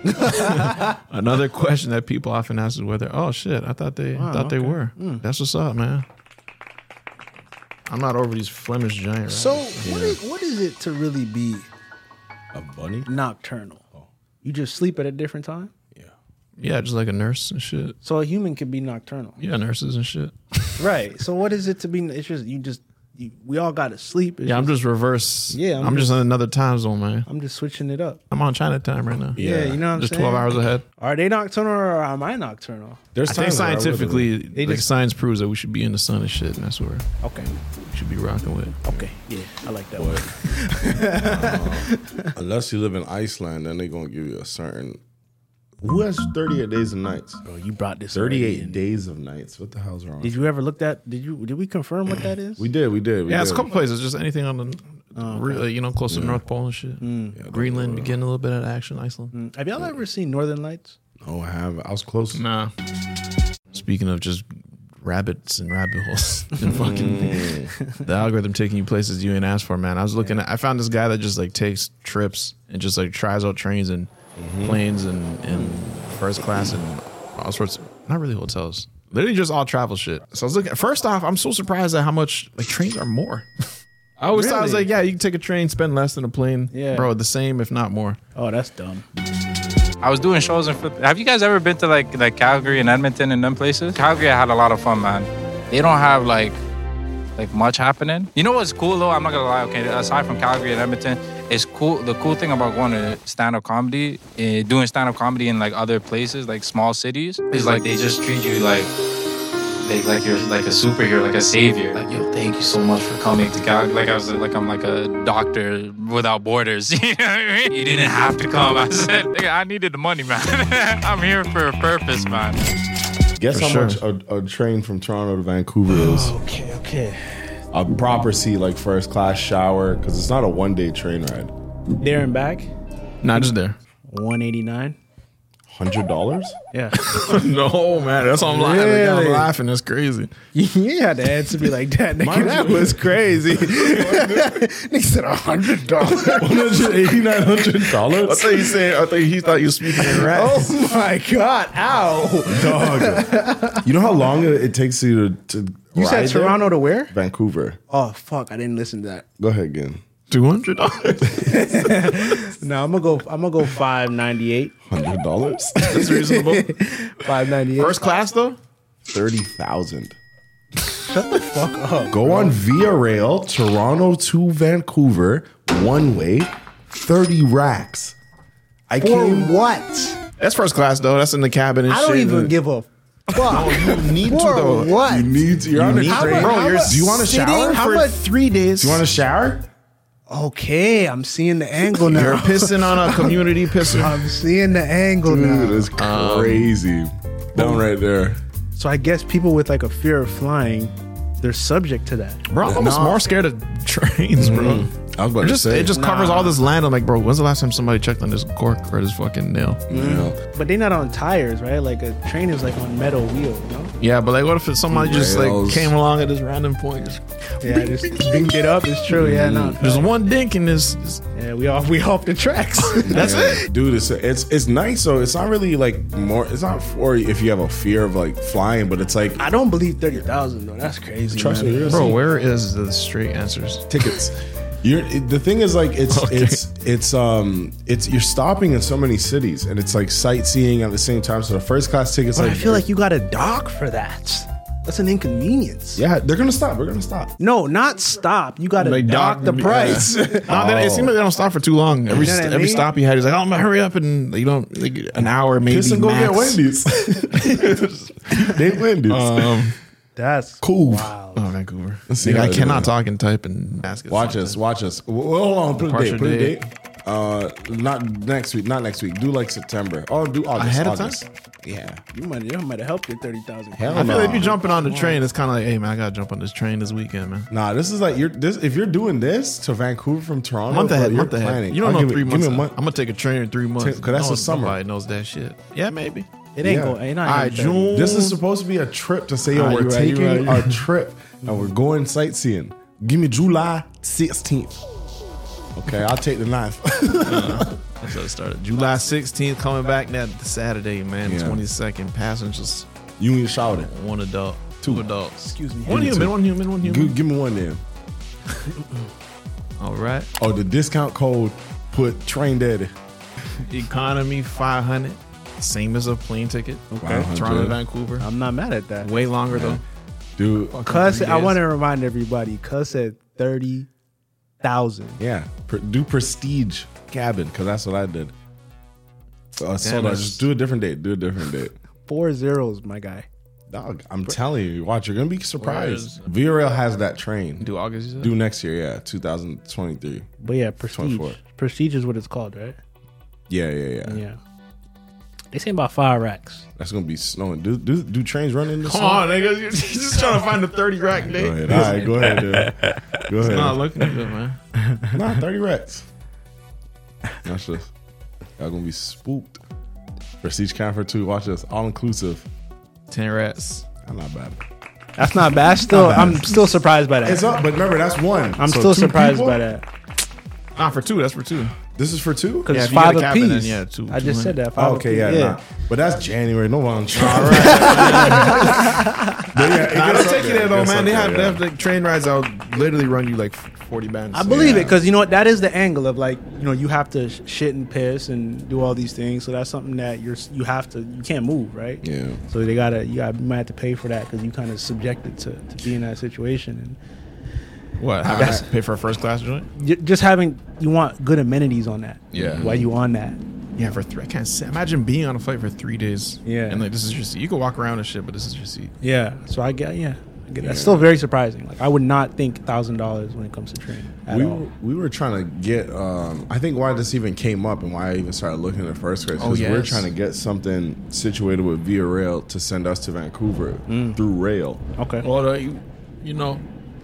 Another question that people often ask is whether, oh shit, I thought they Wow, thought they okay. were. That's what's up, man. I'm not over these Flemish giant rabbits. So what is what is it to really be a bunny nocturnal? Oh. You just sleep at a different time? Yeah, just like a nurse and shit. So a human can be nocturnal. Yeah, nurses and shit. Right. So what is it to be? It's just you just you, we all got to sleep. It's yeah, I'm just, just reverse. Yeah, I'm, I'm just just- in another time zone, man. I'm just switching it up. I'm on China time right now. Yeah, you know what I'm just saying? twelve hours ahead. Are they nocturnal or am I nocturnal? There's I think times where I scientifically, would've- They like just- science proves that we should be in the sun and shit, and that's where Okay. we should be rocking with. Okay. Yeah, I like that But, one. uh, unless you live in Iceland, then they're gonna give you a certain. Who has thirty-eight days of nights? Oh, you brought this. thirty-eight already. days of nights. What the hell's wrong? Did you ever look at? Did you? Did we confirm what that is? We did. We did. We yeah, did. it's a couple places. Just anything on the, Oh, really, you know, close to the North Pole and shit. Mm. Greenland, getting a little bit of action. Iceland. Mm. Have y'all ever seen Northern Lights? Oh, I have. I was close. Nah. Speaking of just rabbits and rabbit holes and fucking the algorithm taking you places you ain't asked for, man. I was looking at, I found this guy that just like takes trips and just like tries out trains and planes and, and first class and all sorts of, not really hotels. Literally just all travel shit. So I was looking, first off, I'm so surprised at how much like trains are more. I always thought I was Really? like, yeah, you can take a train, spend less than a plane. Yeah. Bro, the same, if not more. Oh, that's dumb. I was doing shows in. Have you guys ever been to like like Calgary and Edmonton and them places? Calgary, I had a lot of fun, man. They don't have like like much happening. You know what's cool though? I'm not gonna lie. Okay, aside from Calgary and Edmonton, it's cool. The cool thing about going to stand-up comedy, uh, doing stand-up comedy in like other places, like small cities, is like they just treat you like. Like, like you're like a superhero, like a savior. Like, yo, thank you so much for coming to Calgary. Like I was like I'm like a doctor without borders. You know what I mean? You didn't have to come. I said, "Nigga, I needed the money, man. I'm here for a purpose, man." Guess For how sure. much a, a train from Toronto to Vancouver is? Okay, okay. A proper seat, like first class shower, because it's not a one day train ride. There and back, Not just there. one eighty-nine. Hundred dollars? Yeah. No, man, that's why I'm laughing. Really? I'm laughing. That's crazy. You had to answer me like that. Nigga, that was crazy. Nigga said a hundred dollars. One hundred eighty nine hundred I dollars. thought you said. I thought he thought you were speaking in rap. Oh my god! Ow, Dog. You know how long it, it takes you to, to You said ride there? Toronto to where? Vancouver. Oh fuck! I didn't listen to that. Go ahead again. Two hundred dollars. No, I'm gonna go. I'm gonna go five ninety eight. Hundred dollars. That's reasonable. Five ninety eight. First class though. Thirty thousand. Shut the fuck up. Go on Via Rail, Toronto to Vancouver, one way, thirty racks. I For came. what? That's first class though. That's in the cabin and I shit. don't even give a fuck. You need to For though. what? You need to. You're You on a need train, to. bro. How You're, about do you want to sitting? shower? How For about- three days. Do you want to shower? Okay, I'm seeing the angle now. You're pissing on a community pisser. I'm seeing the angle Dude, now. it's crazy. Down right there. So I guess people with like a fear of flying, they're subject to that. Bro, I'm almost No. more scared of trains, bro. I was about It to just, say. it just covers Nah. all this land. I'm like, bro, when's the last time somebody checked on this cork or this fucking nail? Yeah. But they're not on tires, right? Like a train is like on metal wheels, no? Yeah, but like, what if somebody just like Rails. came along at this random point? Just, Yeah, just dinged it up. It's true. Yeah, no. there's one dink in this. this- Yeah, we off we off the tracks. That's it. Dude, it's it's it's nice. So it's not really like more. It's not for if you have a fear of like flying, but it's like I don't believe thirty thousand though. That's crazy. trust man. me, you're Bro, where is the straight answers? tickets. You're it, the thing is like it's Okay. it's it's um it's you're stopping in so many cities and it's like sightseeing at the same time. So the first class tickets, But like I feel like you got to dock for that. That's an inconvenience. yeah, they're gonna stop. We're gonna stop. No, not stop. You got to They dock, dock- the price. No, they, it seems like they don't stop for too long. Every You know what I every mean? stop you had, he's like, "Oh, I'm gonna hurry up," and you don't like an hour maybe. Piss and go max. get Wendy's. They Wendy's. Um, That's cool. wow. oh, Vancouver. see Nigga, how I they cannot do it. talk and type and ask. it Watch something. us, watch us. Well, hold on, put a Departure date. Put a date. date. Uh, not next week. Not next week. Do like September. Oh, do August. Ahead of August. Yeah. You might you might have helped your thirty thousand. Hell I feel no. like if you're jumping on the train, it's kind of like, hey man, I gotta jump on this train this weekend, man. Nah, this is like you're this. If you're doing this to Vancouver from Toronto, Month ahead, you're month ahead. planning. You don't I'll know give it- three give months. me a I'm month. gonna take a train in three months. Because that's No, the summer. Nobody knows that shit. Yeah, maybe. It ain't Yeah. going. Ain't not All right, hitting thirty. June. This is supposed to be a trip to say, yo, Ah, we're you right, you taking right, you a right. trip and we're going sightseeing. Give me July sixteenth. Okay, I'll take the ninth. That's how it started. July sixteenth, coming back that Saturday, man. Yeah. twenty-second, passengers, You ain't shouting. one adult. Two adults. Excuse me. One Give me human, two. one human, one human. Give, give me one then. All right. Oh, the discount code put Train Daddy. Economy five hundred. Same as a plane ticket. Okay. Toronto to Vancouver. I'm not mad at that. Way longer though. Dude. Cuz three I days. want to remind everybody, Cuz said thirty thousand. Yeah. Pr- do Prestige cabin, because that's what I did. Uh, so Damn, no, that's- just do a different date. Do a different date. Four zeros, my guy. Dog, I'm telling you, watch, you're gonna be surprised. V R L has that train. Do August, you said? Do next year, yeah, twenty twenty-three. But yeah, Prestige. twenty-four. Prestige is what it's called, right? Yeah, yeah, yeah. Yeah. They say about five racks. That's gonna be snowing. Do do, do trains run in the Come snow? on, nigga. You're just trying to find the thirty rack Go date. ahead. All right, go ahead, dude. Go It's ahead. not looking good, man. Nah, thirty racks. Watch this. Y'all gonna be spooked. Prestige Camper two. Watch this. All inclusive. Ten rats. I'm not bad. That's not bad. Still, Not bad. I'm still surprised by that. It's up, but remember that's one. I'm So still two surprised people? by that. Not for two. That's for two. This is for two. Because Yeah, it's if you get five a cabin, apiece. then yeah, two- I just said that. Oh, Five okay, yeah, apiece. nah. But that's January. No one. All right. But yeah, it Nah, gets they'll up take you there, there it though, gets man. up They there, have, yeah. they have like train rides out literally run you like forty bands. I believe Yeah. it because you know what, that is the angle of like, you know, you have to sh- shit and piss and do all these things. So that's something that you're you have to you can't move, right? Yeah. So they gotta you, gotta, you might have to pay for that because you kind of subjected to, to be in that situation What? Have to pay for a first class joint? and j- just having you want good amenities on that. Yeah. While you on that. Yeah, for three. I can't say. Imagine being on a flight for three days. Yeah. And like this is your seat. You can walk around and shit, but this is your seat. Yeah. So I get yeah. I get, that's still very surprising. Like I would not think thousand dollars when it comes to training at We all. were, we were trying to get. Um, I think why this even came up and why I even started looking in the first place Oh, because we're yes. trying to get something situated with Via Rail to send us to Vancouver Mm. through rail. Okay. Well, uh, you, you know,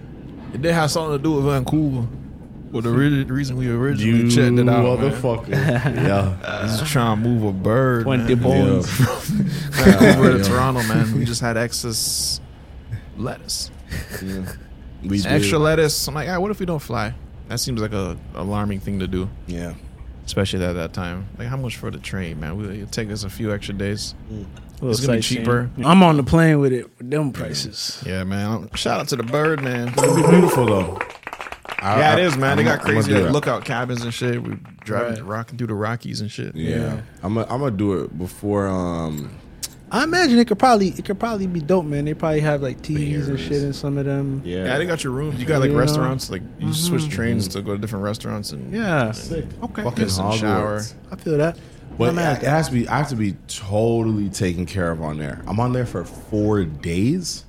it did have something to do with Vancouver. Well, the, re- the reason we originally You checked it out, motherfucker. Yeah. Just trying to move a bird. Twenty man. bones. Vancouver to Yeah. Toronto, man. We just had excess lettuce. Yeah. We did. Extra lettuce. I'm like, ah, what if we don't fly? That seems like a alarming thing to do, Yeah. especially at that time. Like, how much for the train, man? We it'll take us a few extra days. Little It's gonna be sightseeing. cheaper. I'm on the plane with it with them prices. Yeah, man. Shout out to the bird, man. It'll be beautiful though. I- Yeah, I- it is, man. They I'm- got I'm gonna crazy do like, that. lookout cabins and shit. We driving, Right. rocking through the Rockies and shit. Yeah. Yeah. I'm gonna I'm gonna do it before. Um, I imagine it could probably it could probably be dope, man. They probably have like T Vs and Bears. shit in some of them. yeah. Yeah, they got your rooms. You got like You know? restaurants. Like you switch trains to go to different restaurants and Yeah. Sick. Okay. Fucking piss and shower. Hogwarts. I feel that. But I'm it, at it has to be. I have to be totally taken care of on there. I'm on there for four days.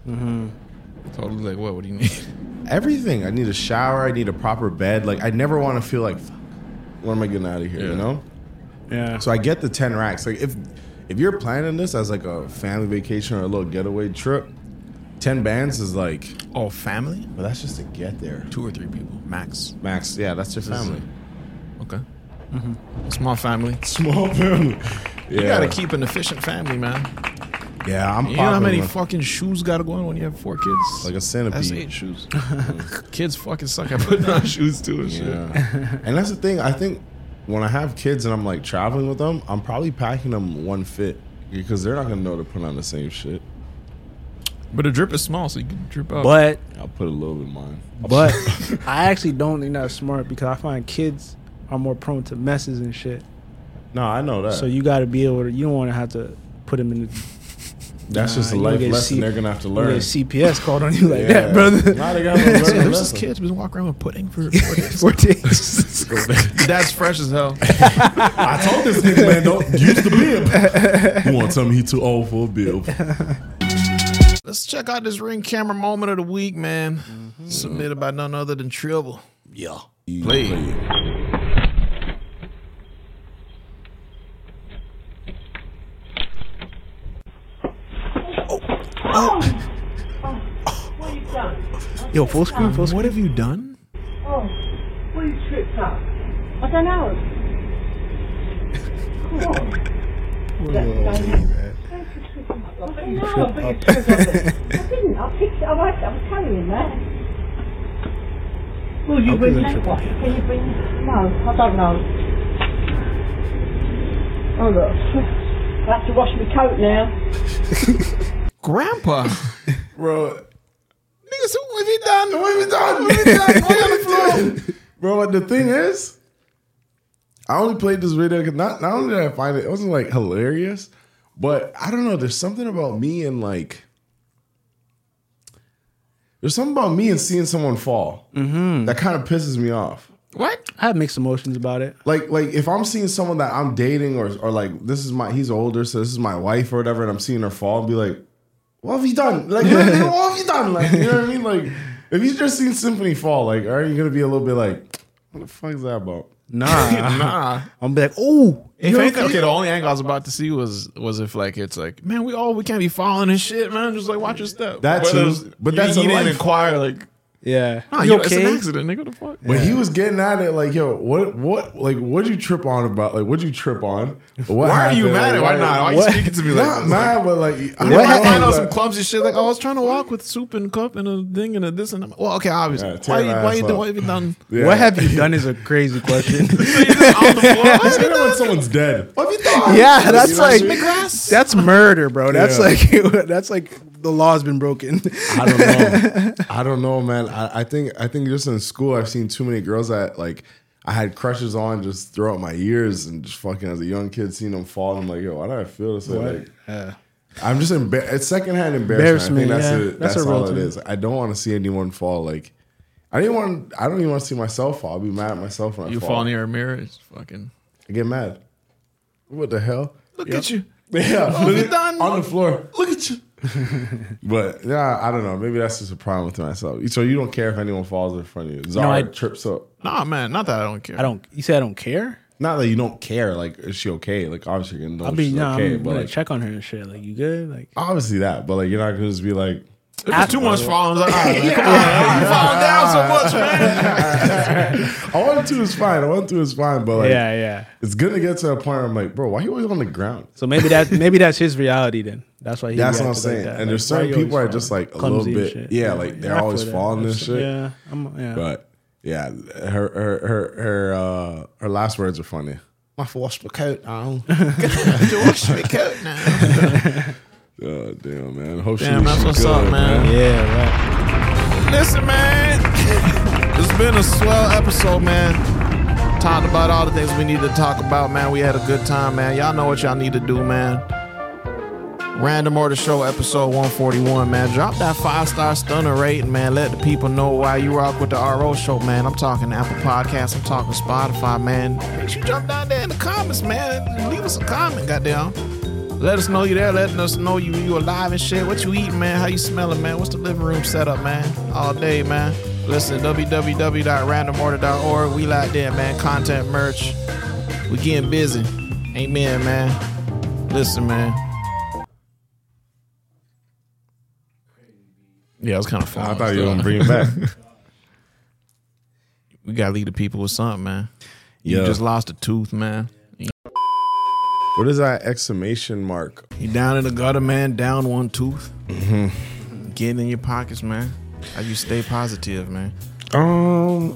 Totally like what? What do you need? Everything. I need a shower. I need a proper bed. Like I never want to feel like, "Fuck, when am I getting out of here? You Yeah. know. Yeah. So I get the ten racks. Like if if you're planning this as like a family vacation or a little getaway trip, ten bands is like. Oh, family? But that's just to get there. Two or three people max. Max. Yeah, that's your family. Okay. Small family. Small family. Yeah. You gotta keep an efficient family, man. Yeah, I'm. You know how popping many with- fucking shoes gotta go on when you have four kids? Like a centipede. That's eight shoes. Kids fucking suck at putting on shoes too and shit. Yeah. And that's the thing. I think when I have kids and I'm like traveling with them, I'm probably packing them one fit because they're not gonna know to put on the same shit. But the drip is small, so you can drip out. But I'll put a little bit in mine. but I actually don't think that's smart because I find kids are more prone to messes and shit. No, I know that. So you got to be able to. You don't want to have to put them in the. that's just a Nah, you life get lesson C- they're gonna have to you learn. get C P S called on you like Yeah. that, brother. Nah, they gotta learn There's that just lesson. kids been walking around with pudding for four days. Four days. The dad's fresh as hell. I told this nigga, man, don't use the bib. You want to tell me he too old for a bib? Let's check out this Ring Camera Moment of the Week, man. Submitted by none other than Tribble. Yeah. Play it. Yo, full screen, full screen. What have you done? Oh, what you tripped up? I don't know. Come on. I don't know, I think you tripped up. I didn't, I picked it up, I was carrying that. Will you bring that one? Can you bring, no, I don't know. Oh look, I have to wash my coat now. Grandpa. Bro, niggas, what have you done? What have you done? What have you done? Why on the floor? Bro, but the thing is, I only played this video because not, not only did I find it, it wasn't like hilarious, but I don't know, there's something about me and like, there's something about me and seeing someone fall Mm-hmm. that kind of pisses me off. What? I have mixed emotions about it. Like, like if I'm seeing someone that I'm dating or or like this is my, he's older, so this is my wife or whatever, and I'm seeing her fall and be like, what have you done? Like, what have you done? Like, you know what I mean? Like, if you just seen Symphony fall, like, are you gonna be a little bit like, what the fuck is that about? Nah, nah. I'm be like, oh, If anything, okay, the only angle I was about to see was was if like it's like, man, we all we can't be falling and shit, man. Just like watch your step. That but too, it was- but you- that's you a didn't life. inquire like, yeah, nah, you yo, it's okay? an accident, nigga. What the fuck? But he was getting at it like, yo, what, what, like, what'd you trip on about? Like, what'd you trip on? What Why are you happened? mad? Like, Why not? Why are you what- speaking to me like Not this? mad, but like, I What don't know, I find out like- some clumsy shit like, oh, I was trying to walk with soup and cup and a thing and a this and that. Well, okay, obviously. Yeah, tear why, you, my why ass you up. doing? What have you done? Yeah. What have you done is a crazy question. I say that when someone's dead. What have you done? Yeah, that's You know what I like mean? that's murder, bro. That's Yeah. like that's like the law's been broken. I don't know. I don't know, man. I, I think I think just in school I've seen too many girls that like I had crushes on just throughout my years and just fucking as a young kid seeing them fall. I'm like, yo, why do I feel this way? What? Like, Yeah. I'm just embarrassed. It's secondhand embarrassment. Embarrassment, I think that's yeah. it. That's That's, a real all it thing. is. I don't want to see anyone fall. Like, I didn't want. I don't even want to see myself fall. I'll be mad at myself when I You fall. fall near a mirror, it's fucking. I get mad. What the hell? Look Yep. at you. Yeah, What have you done? on the floor. Look at you. But yeah, I don't know. Maybe that's just a problem with myself. So you don't care if anyone falls in front of you. Zara No, I- trips up. Nah, man, not that I don't care. I don't. You say I don't care? Not that you don't care. Like, is she okay? Like, obviously you're gonna know I'll if be she's no. okay. I'm But gonna like, check on her and shit. Like, you good? Like, obviously that. But like, you're not gonna just be like, If it's too much falling, it's like, all right, man, come on, you falling down so much, man. I want to is fine. I want to is fine. But like, yeah, yeah. it's gonna get to a point where I'm like, bro, why you always on the ground? So maybe that maybe that's his reality then. That's why he. That's what I'm reacted like saying. that. And Like, there's why certain you always people are falling? just like a Clumsy little and bit, shit. yeah, like they're I feel always that. falling and That's- shit. Yeah, I'm, yeah. But yeah, her her her her uh, her last words are funny. I have to wash my coat now. Wash my coat now. Oh damn, man. Hope Damn, she, that's she what's good, up, man. Yeah, right. Listen, man. It's been a swell episode, man. Talked about all the things we need to talk about, man. We had a good time, man. Y'all know what y'all need to do, man. Random Order Show, episode one forty-one, man. Drop that five-star stunner rating, man. Let the people know why you rock with the R O Show, man. I'm talking Apple Podcasts. I'm talking Spotify, man. Make sure you jump down there in the comments, man. And leave us a comment, goddamn. Let us know you there. Letting us know you you alive and shit. What you eating, man? How you smelling, man? What's the living room setup, man? All day, man. Listen, w w w dot random order dot org. We like that, man. Content, merch. We getting busy. Amen, man. Listen, man. Yeah, it was kind of fun. I thought you were gonna bring it back. We gotta leave the people with something, man. You Yeah. just lost a tooth, man. What is that exclamation mark? You down in the gutter, man. Down one tooth. Mm-hmm. Get in your pockets, man. How you stay positive, man? Um,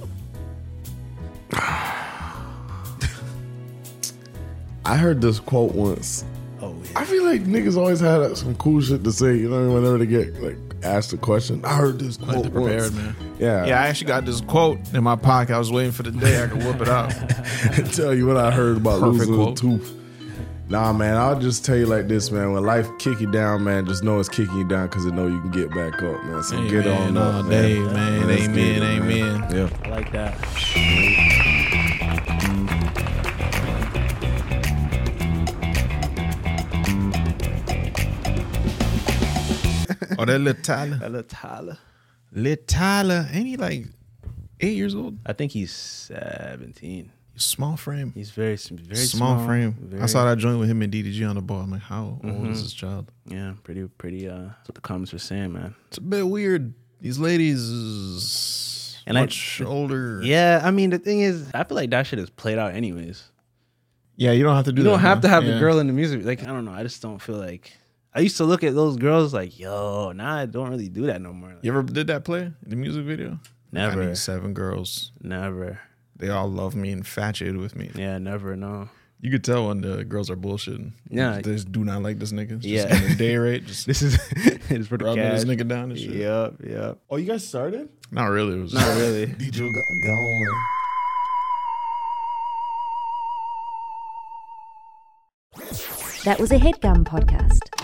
I heard this quote once. Oh yeah. I feel like niggas always had uh, some cool shit to say. You know, whenever they get like asked a question, I heard this Like quote to prepared, once. man. Yeah, Yeah, I actually got this quote in my pocket. I was waiting for the day I could whip it out. Tell you what I heard about Perfect losing quote. a tooth. Nah, man, I'll just tell you like this, man. When life kick you down, man, just know it's kicking you down because it know you can get back up, man. So Amen get on all up, day, man. man. Let's Amen, get it, man. amen. Yeah. I like that. Oh, that little Tyler. That little Tyler. Little Tyler. Ain't he like eight years old? I think he's seventeen. Small frame. He's very very small, small, frame. I very- saw that joint with him and D D G on the ball. I'm like, how old Mhm. is this child? Yeah, pretty pretty. Uh, that's what the comments were saying, man. It's a bit weird. These ladies is And I- much older. Yeah, I mean the thing is, I feel like that shit is played out anyways. Yeah, you don't have to do You that. don't have huh? to have Yeah. the girl in the music. Like I don't know. I just don't feel like. I used to look at those girls like, yo, now I don't really do that no more. Like, You ever did that play? The music video? Never. I need seven girls. Never. They all love me, infatuated with me. Yeah, never. No. You could tell when the girls are bullshitting. Yeah. They just do not like this nigga. Just Yeah. getting a day rate. Just This is it's for the rubbing cash. this nigga down and shit. Yep, yep. Oh, you guys started? Not really. It was Not really. D J got going. That was a HeadGum podcast.